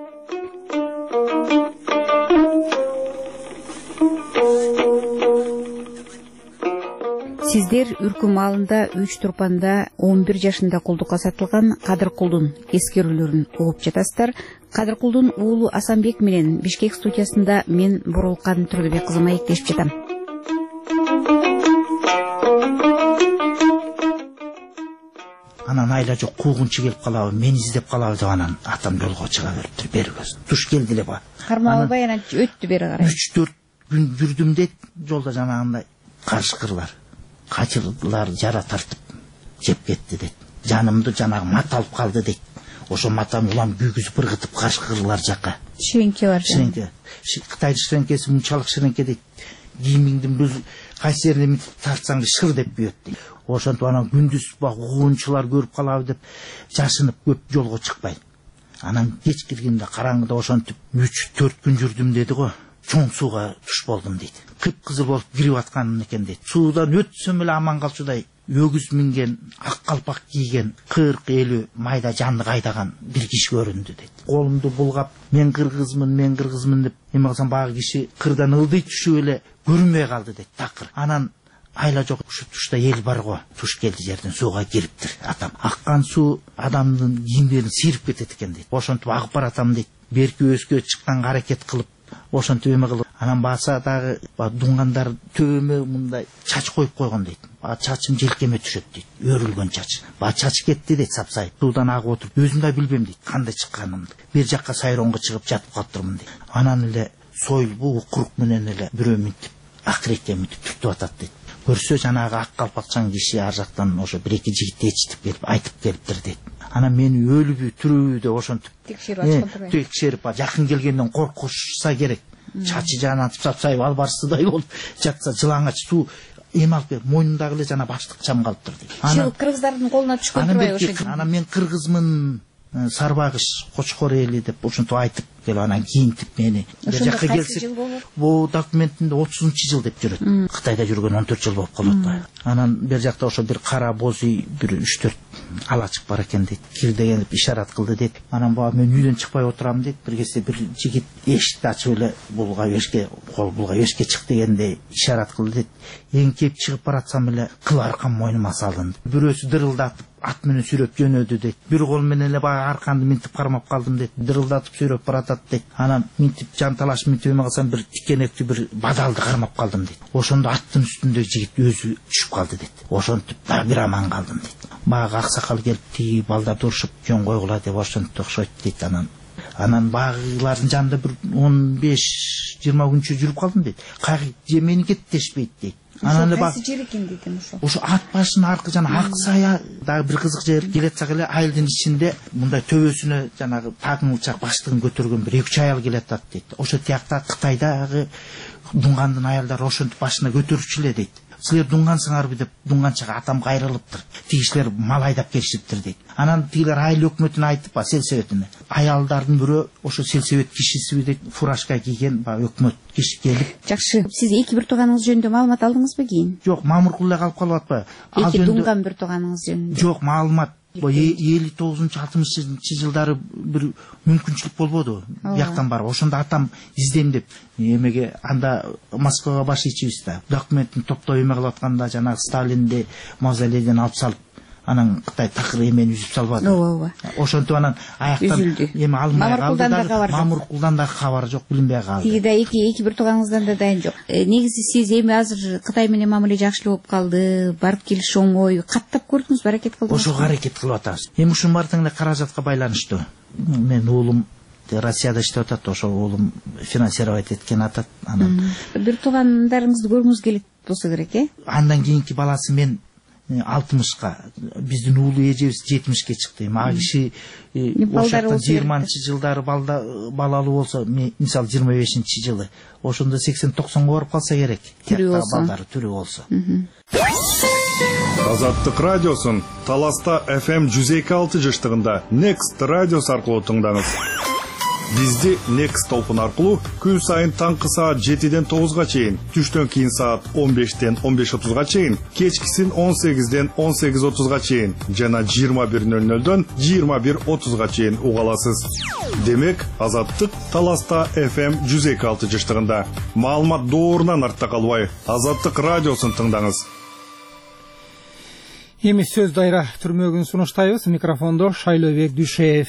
Сиздер Үркүм малында үч турпанда он бир жашында кулдукка сатылган Кадыркулдун эскерүүлөрүн угуп жатасыздар. Кадыркулдун уулу Асанбек менен Бишкек студиясында мен Бурулкан Турдубек кызы маектешип жатам. Анан айла жок, куугунчу келип калабы, мени издеп калабы деп анан атам жолго чыга бериптир, бери көз. Туш келди эле ба. Кармап албай анан өттү бери карай. үч төрт күн жүрдүм дейт, жолдо жанагындай карышкырлар, качырлар жара тартып жеп кетти дейт. Жанымды жанагы мат алып калды дейт. Ошо матам улам күйгүзүп ыргытып карышкырлар жакка. Ширеңке бар. Ширеңке. Кытай ширеңкеси мынчалык ширеңке дейт. Кийимиңдин бир кайсы жерине тартсаң шыр деп күйөт дейт. Ошентип анан күндүз баг угунчулар көрүп калабы деп жашынып көп жолго чыкпай. Анан кеч киргенде караңгыда ошентип үч төрт күн жүрдүм деди го. Чоң сууга туш болдум дейт. Кыпкызыл болуп кирип атканым экен дейт. Суудан өтсөм эле аман калчудай өгүз минген, ак калпак кийген, кырк элүү майда жандык айдаган бир киши көрүндү дейт. Колумду булгап, мен кыргызмын, мен кыргызмын деп, эме кылсам багы киши кырдан ылдый түшүп эле көрүнбөй калды дейт. Такыр. Анан айла жок, ушу тушта эл бар го. Туш келди жерден сууга кириптир. Атам аккан суу адамдын кийимдерин сирип кетет экен дейт. Ошентип агып баратам дейт. Берки өскө чыкканга аракет кылып, ошентип эме кылып, анан баса дагы дуңгандар төбөмө мындай чач коюп койгон дейт. Ба чачым желкеме түшөт дейт. Өрүлгөн чач. Ба чач кетти дейт, сапсайып. Суудан агып отуруп, өзүм да билбем дейт, кандай чыкканымды. Бир жакка сайроңго чыгып жатып калыптырмын дейт. Анан эле сойлбу укурук менен эле бирөө минтип, акырекке минтип түртүп атат дейт. Көрсө жанагы ак калпакчан киши ар жактан ошо бир эки жигит ээрчитип келип айтып келиптир дейт. Анан мени өлүбү, тирүүбү деп ошентип текшерип ачкан. Текшерип, жакын келгенден коркушса керек. чачы жанатып сапсайып албарсыздай болуп жатса жылаңач суу эми алып берип мойнундагы эле жана баштык чам калыптыр дейт. Ушул кыргыздардын колуна түшкөн турбайбы ошо? Анан мен кыргызмын, Сарбагыш, Кочкор эли деп ушинтип айтып келип анан кийинтип мени бер жакка келсек, бул документинде отузунчу жыл деп жүрөт. Кытайда жүргөн он төрт жыл болуп калат. Анан бер жакта ошо бир кара боз үй, бир үч төрт алачык бар экен дейт. Кир дегенип ишарат кылды дейт. Анан баа мен үйдөн чыкпай отурам дейт. Бир кезде бир жигит эшикти ачып эле булга эшикке, кол булга эшикке чык дегенде ишарат кылды дейт. Эңкеп чыгып баратсам эле кыл аркам мойнума салынды. Бирөөсү дырылдатып ат менен сүйрөп жөнөдү дейт. Бир кол менен эле баягы арканды минтип кармап калдым дейт. Дырылдатып сүйрөп баратат дейт. Анан минтип жанталаш минтип эме кылсам бир тикенектүү бир бадалды кармап калдым дейт. Ошондо аттын үстүндөгү жигит өзү түшүп калды дейт. Ошентип бир аман калдым дейт. Баягы аксакал келип тиги балдар турушуп жөн койгула деп ошентип окшойт дейт. Анан анан багылардын жанында бир он беш жыйырма күнчө жүрүп калдым дейт. Кайгы же мени кеттешпейт дейт. Анан кайсы жер экен дейт ошо. Ошо ат башынын аркы жана ак сая дагы бир кызык жер келетсак эле айылдын ичинде мындай төбөсүнө жанагы пагыңылчак баштыгын көтөргөн бир эки үч аял келатат дейт. Ошо тиякта Кытайдагы дунгандын аялдары ошентип башына көтөрүчү эле дейт. Силер дунгансыңарбы деп дунганчага атам кайрылыптыр. Тигишлер мал айдап келишиптир дейт. Анан тигилер айыл өкмөтүнө айтып ба, сельсоветине. Аялдардын бирөө ошо сельсовет кишисиби дейт, фуражка кийген ба өкмөт киши келип. Жакшы. Сиз эки бир тууганыңыз жөнүндө маалымат алдыңызбы кийин? Жок, Мамыркул эле калып калып атпайбы? Эки дунган бир тууганыңыз жөнүндө. Жок, маалымат элүү тогузунчу алтымышынчы жылдары бир мүмкүнчүлүк болбоду. Бияктан барып, ошондо атам издейм деп эмеге анда Москвага баш ичибиз да. Документин топтоп эме кылып атканда жанагы Сталинди мавзолейден алып салып, анан Кытай такыр эмени үзүп салбады. Ооба, ооба. Ошентип анан аяктан эме алмай калды да. Мамыркулдан да кабар жок, билинбей калды. Тиги да эки эки бир тууганыңыздан да дайын жок. Негизи сиз эми азыр Кытай менен мамиле жакшы болуп калды, барып келиш оңой. Каттап көрдүңүзбү, аракет кылдыңызбы? Ошо аракет кылып атабыз. Эми ушунун баардыгы эле каражатка байланыштуу. Мен уулум Россияда иштеп атат, ошо уулум финансировать эткен атат. Анан бир туугандарыңызды көргүңүз келет болсо керек, э? Андан кийинки баласы мен алтымышка, биздин уулу эжебиз жетимишке чыкты. Ага киши ошондо жыйырманчы жылдары балалуу болсо, мисалы жыйырма бешинчи жылы, ошондо сексен токсонго барып калса керек. Тирүү болсо. Балдары тирүү болсо. Азаттык радиосун Таласта эф эм жүз эки алты жыштыгында Next радиосу аркылуу тыңдаңыз. Бизди Next толкун аркылуу күн сайын таңкы саат жетиден тогузга чейин, түштөн кийин саат он бештен он беш отузга чейин, кечкисин он сегизден он сегиз отузга чейин жана жыйырма бир нөл нөлдөн жыйырма бир отузга чейин уга аласыз. Демек, Азаттык Таласта эф эм жүз эки алты жыштыгында. Маалымат доорунан артта калбай, Азаттык радиосун тыңдаңыз. Эми сөз дайра түрмөгүн сунуштайбыз. Микрофондо Шайлообек Дүйшеев.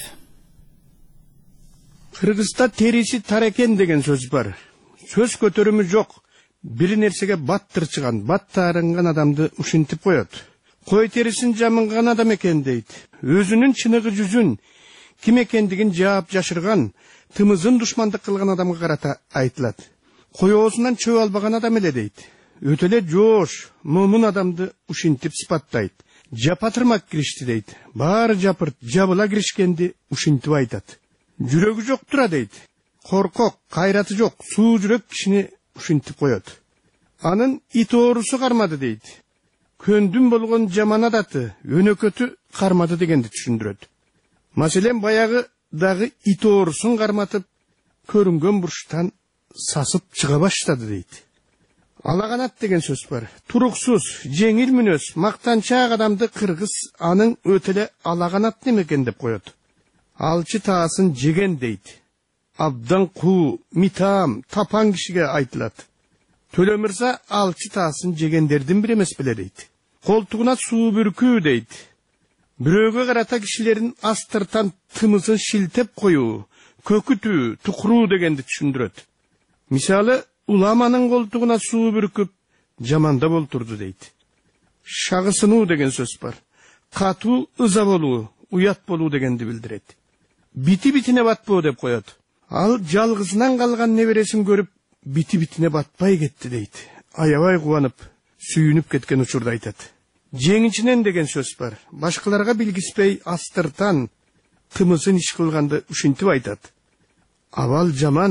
Кыргызда териси тар экен деген сөз бар. Сөз көтөрүмү жок. Бир нерсеге баттырчыган, баттарынган адамды ушинтип коет. Кой терисин жамынган адам экен дейт. Өзүнүн чыныгы жүзүн, ким экендигин жаап жашырган, тымызын душмандык кылган адамга карата айтылат. Коёосунан чөп албаган адам эле дейт. Өтө эле жоош, момун адамды ушинтип сыпаттайт. Жапатырмак киришти дейт. Баары жапырт, жабыла киришкенди ушинтип айтат. Жүрөгү жок тура дейт. Коркок, кайраты жок, суу жүрөк кишини ушинтип коет. Анын ит оорусу кармады дейт. Көндүм болгон жаман адаты, өнөкөтү кармады дегенди түшүндүрөт. Маселен баягы дагы ит оорусун карматып, көрүнгөн бурчтан сасып чыга баштады дейт. Алаганат деген сөз бар. Туруксуз, жеңил мүнөз, мактанчаак адамды кыргыз анын өтө эле алаганат немекен деп коет. Алчы таасын жеген дейт. Абдан куу, митаам, тапан кишиге айтылат. Төлө мырза алчы таасын жегендердин бири эмес беле дейт. Колтугуна суу бүркүү дейт. Бирөөгө карата кишилердин астыртан тымызын шилтеп коюу, көкүтүү, тукуруу дегенди түшүндүрөт. Мисалы, уламанын колтугуна суу бүркүп, жамандап олтурду дейт. Шагысынуу деген сөз бар. Катуу ыза болуу, уят болуу дегенди билдирет. Бити-битине батпоо деп коет. Ал жалгызынан калган небересин көрүп, бити-битине батпай кетти дейт. Аябай кубанып, сүйүнүп кеткен учурда айтат. Жеңичинен деген сөз бар. Башкаларга билгиспей астыртан, тымызын иш кылганды ушинтип айтат. Абал жаман,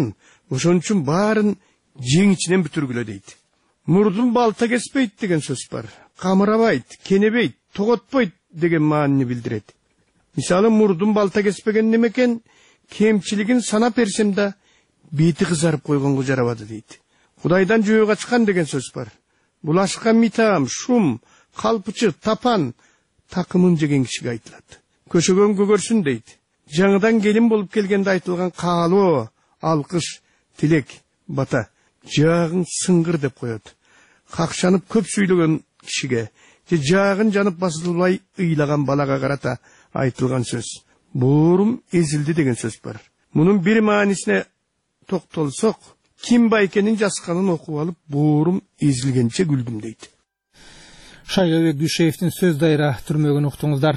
ошон үчүн баарын жеңичинен бүтүргүлө дейт. Мурдун балта кеспейт деген сөз бар. Камырабайт, кенебейт, тоготпойт деген маанини билдирет. Мисалы, мурдун балта кеспеген немекен, кемчилигин санап берсем да бети кызарып койгонго жарабады дейт. Кудайдан жөө качкан деген сөз бар. Булашка митам, шум, калпычы, тапан такымын жеген кишиге айтылат. Көшөгөн көгөрсүн дейт. Жаңыдан келин болуп келгенде айтылган каалоо, алкыш, тилек, бата, жаагың сыңгыр деп коет. Какшанып көп сүйлөгөн кишиге, же жаагын жанып басылбай ыйлаган балага карата айтылган сөз. Боорум эзилди деген сөз бар. Мунун бир маанисине токтолсок, ким байкенин жазганын окуп алып, боорум эзилгенче күлдүм дейт. Шайгабек Дүйшеевдин сөз дайра түрмөгүн уктуңуздар.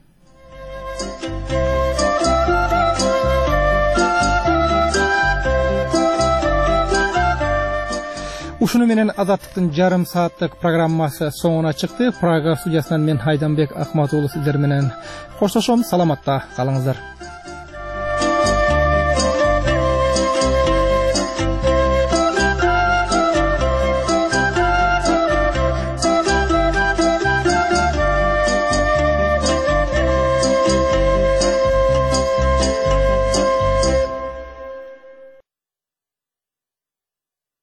Ушуну менен Азаттыктын жарым сааттык программасы соңуна чыкты. Прага студиясынан мен Айданбек Акматуулу сиздер менен коштошом. Саламатта калыңыздар.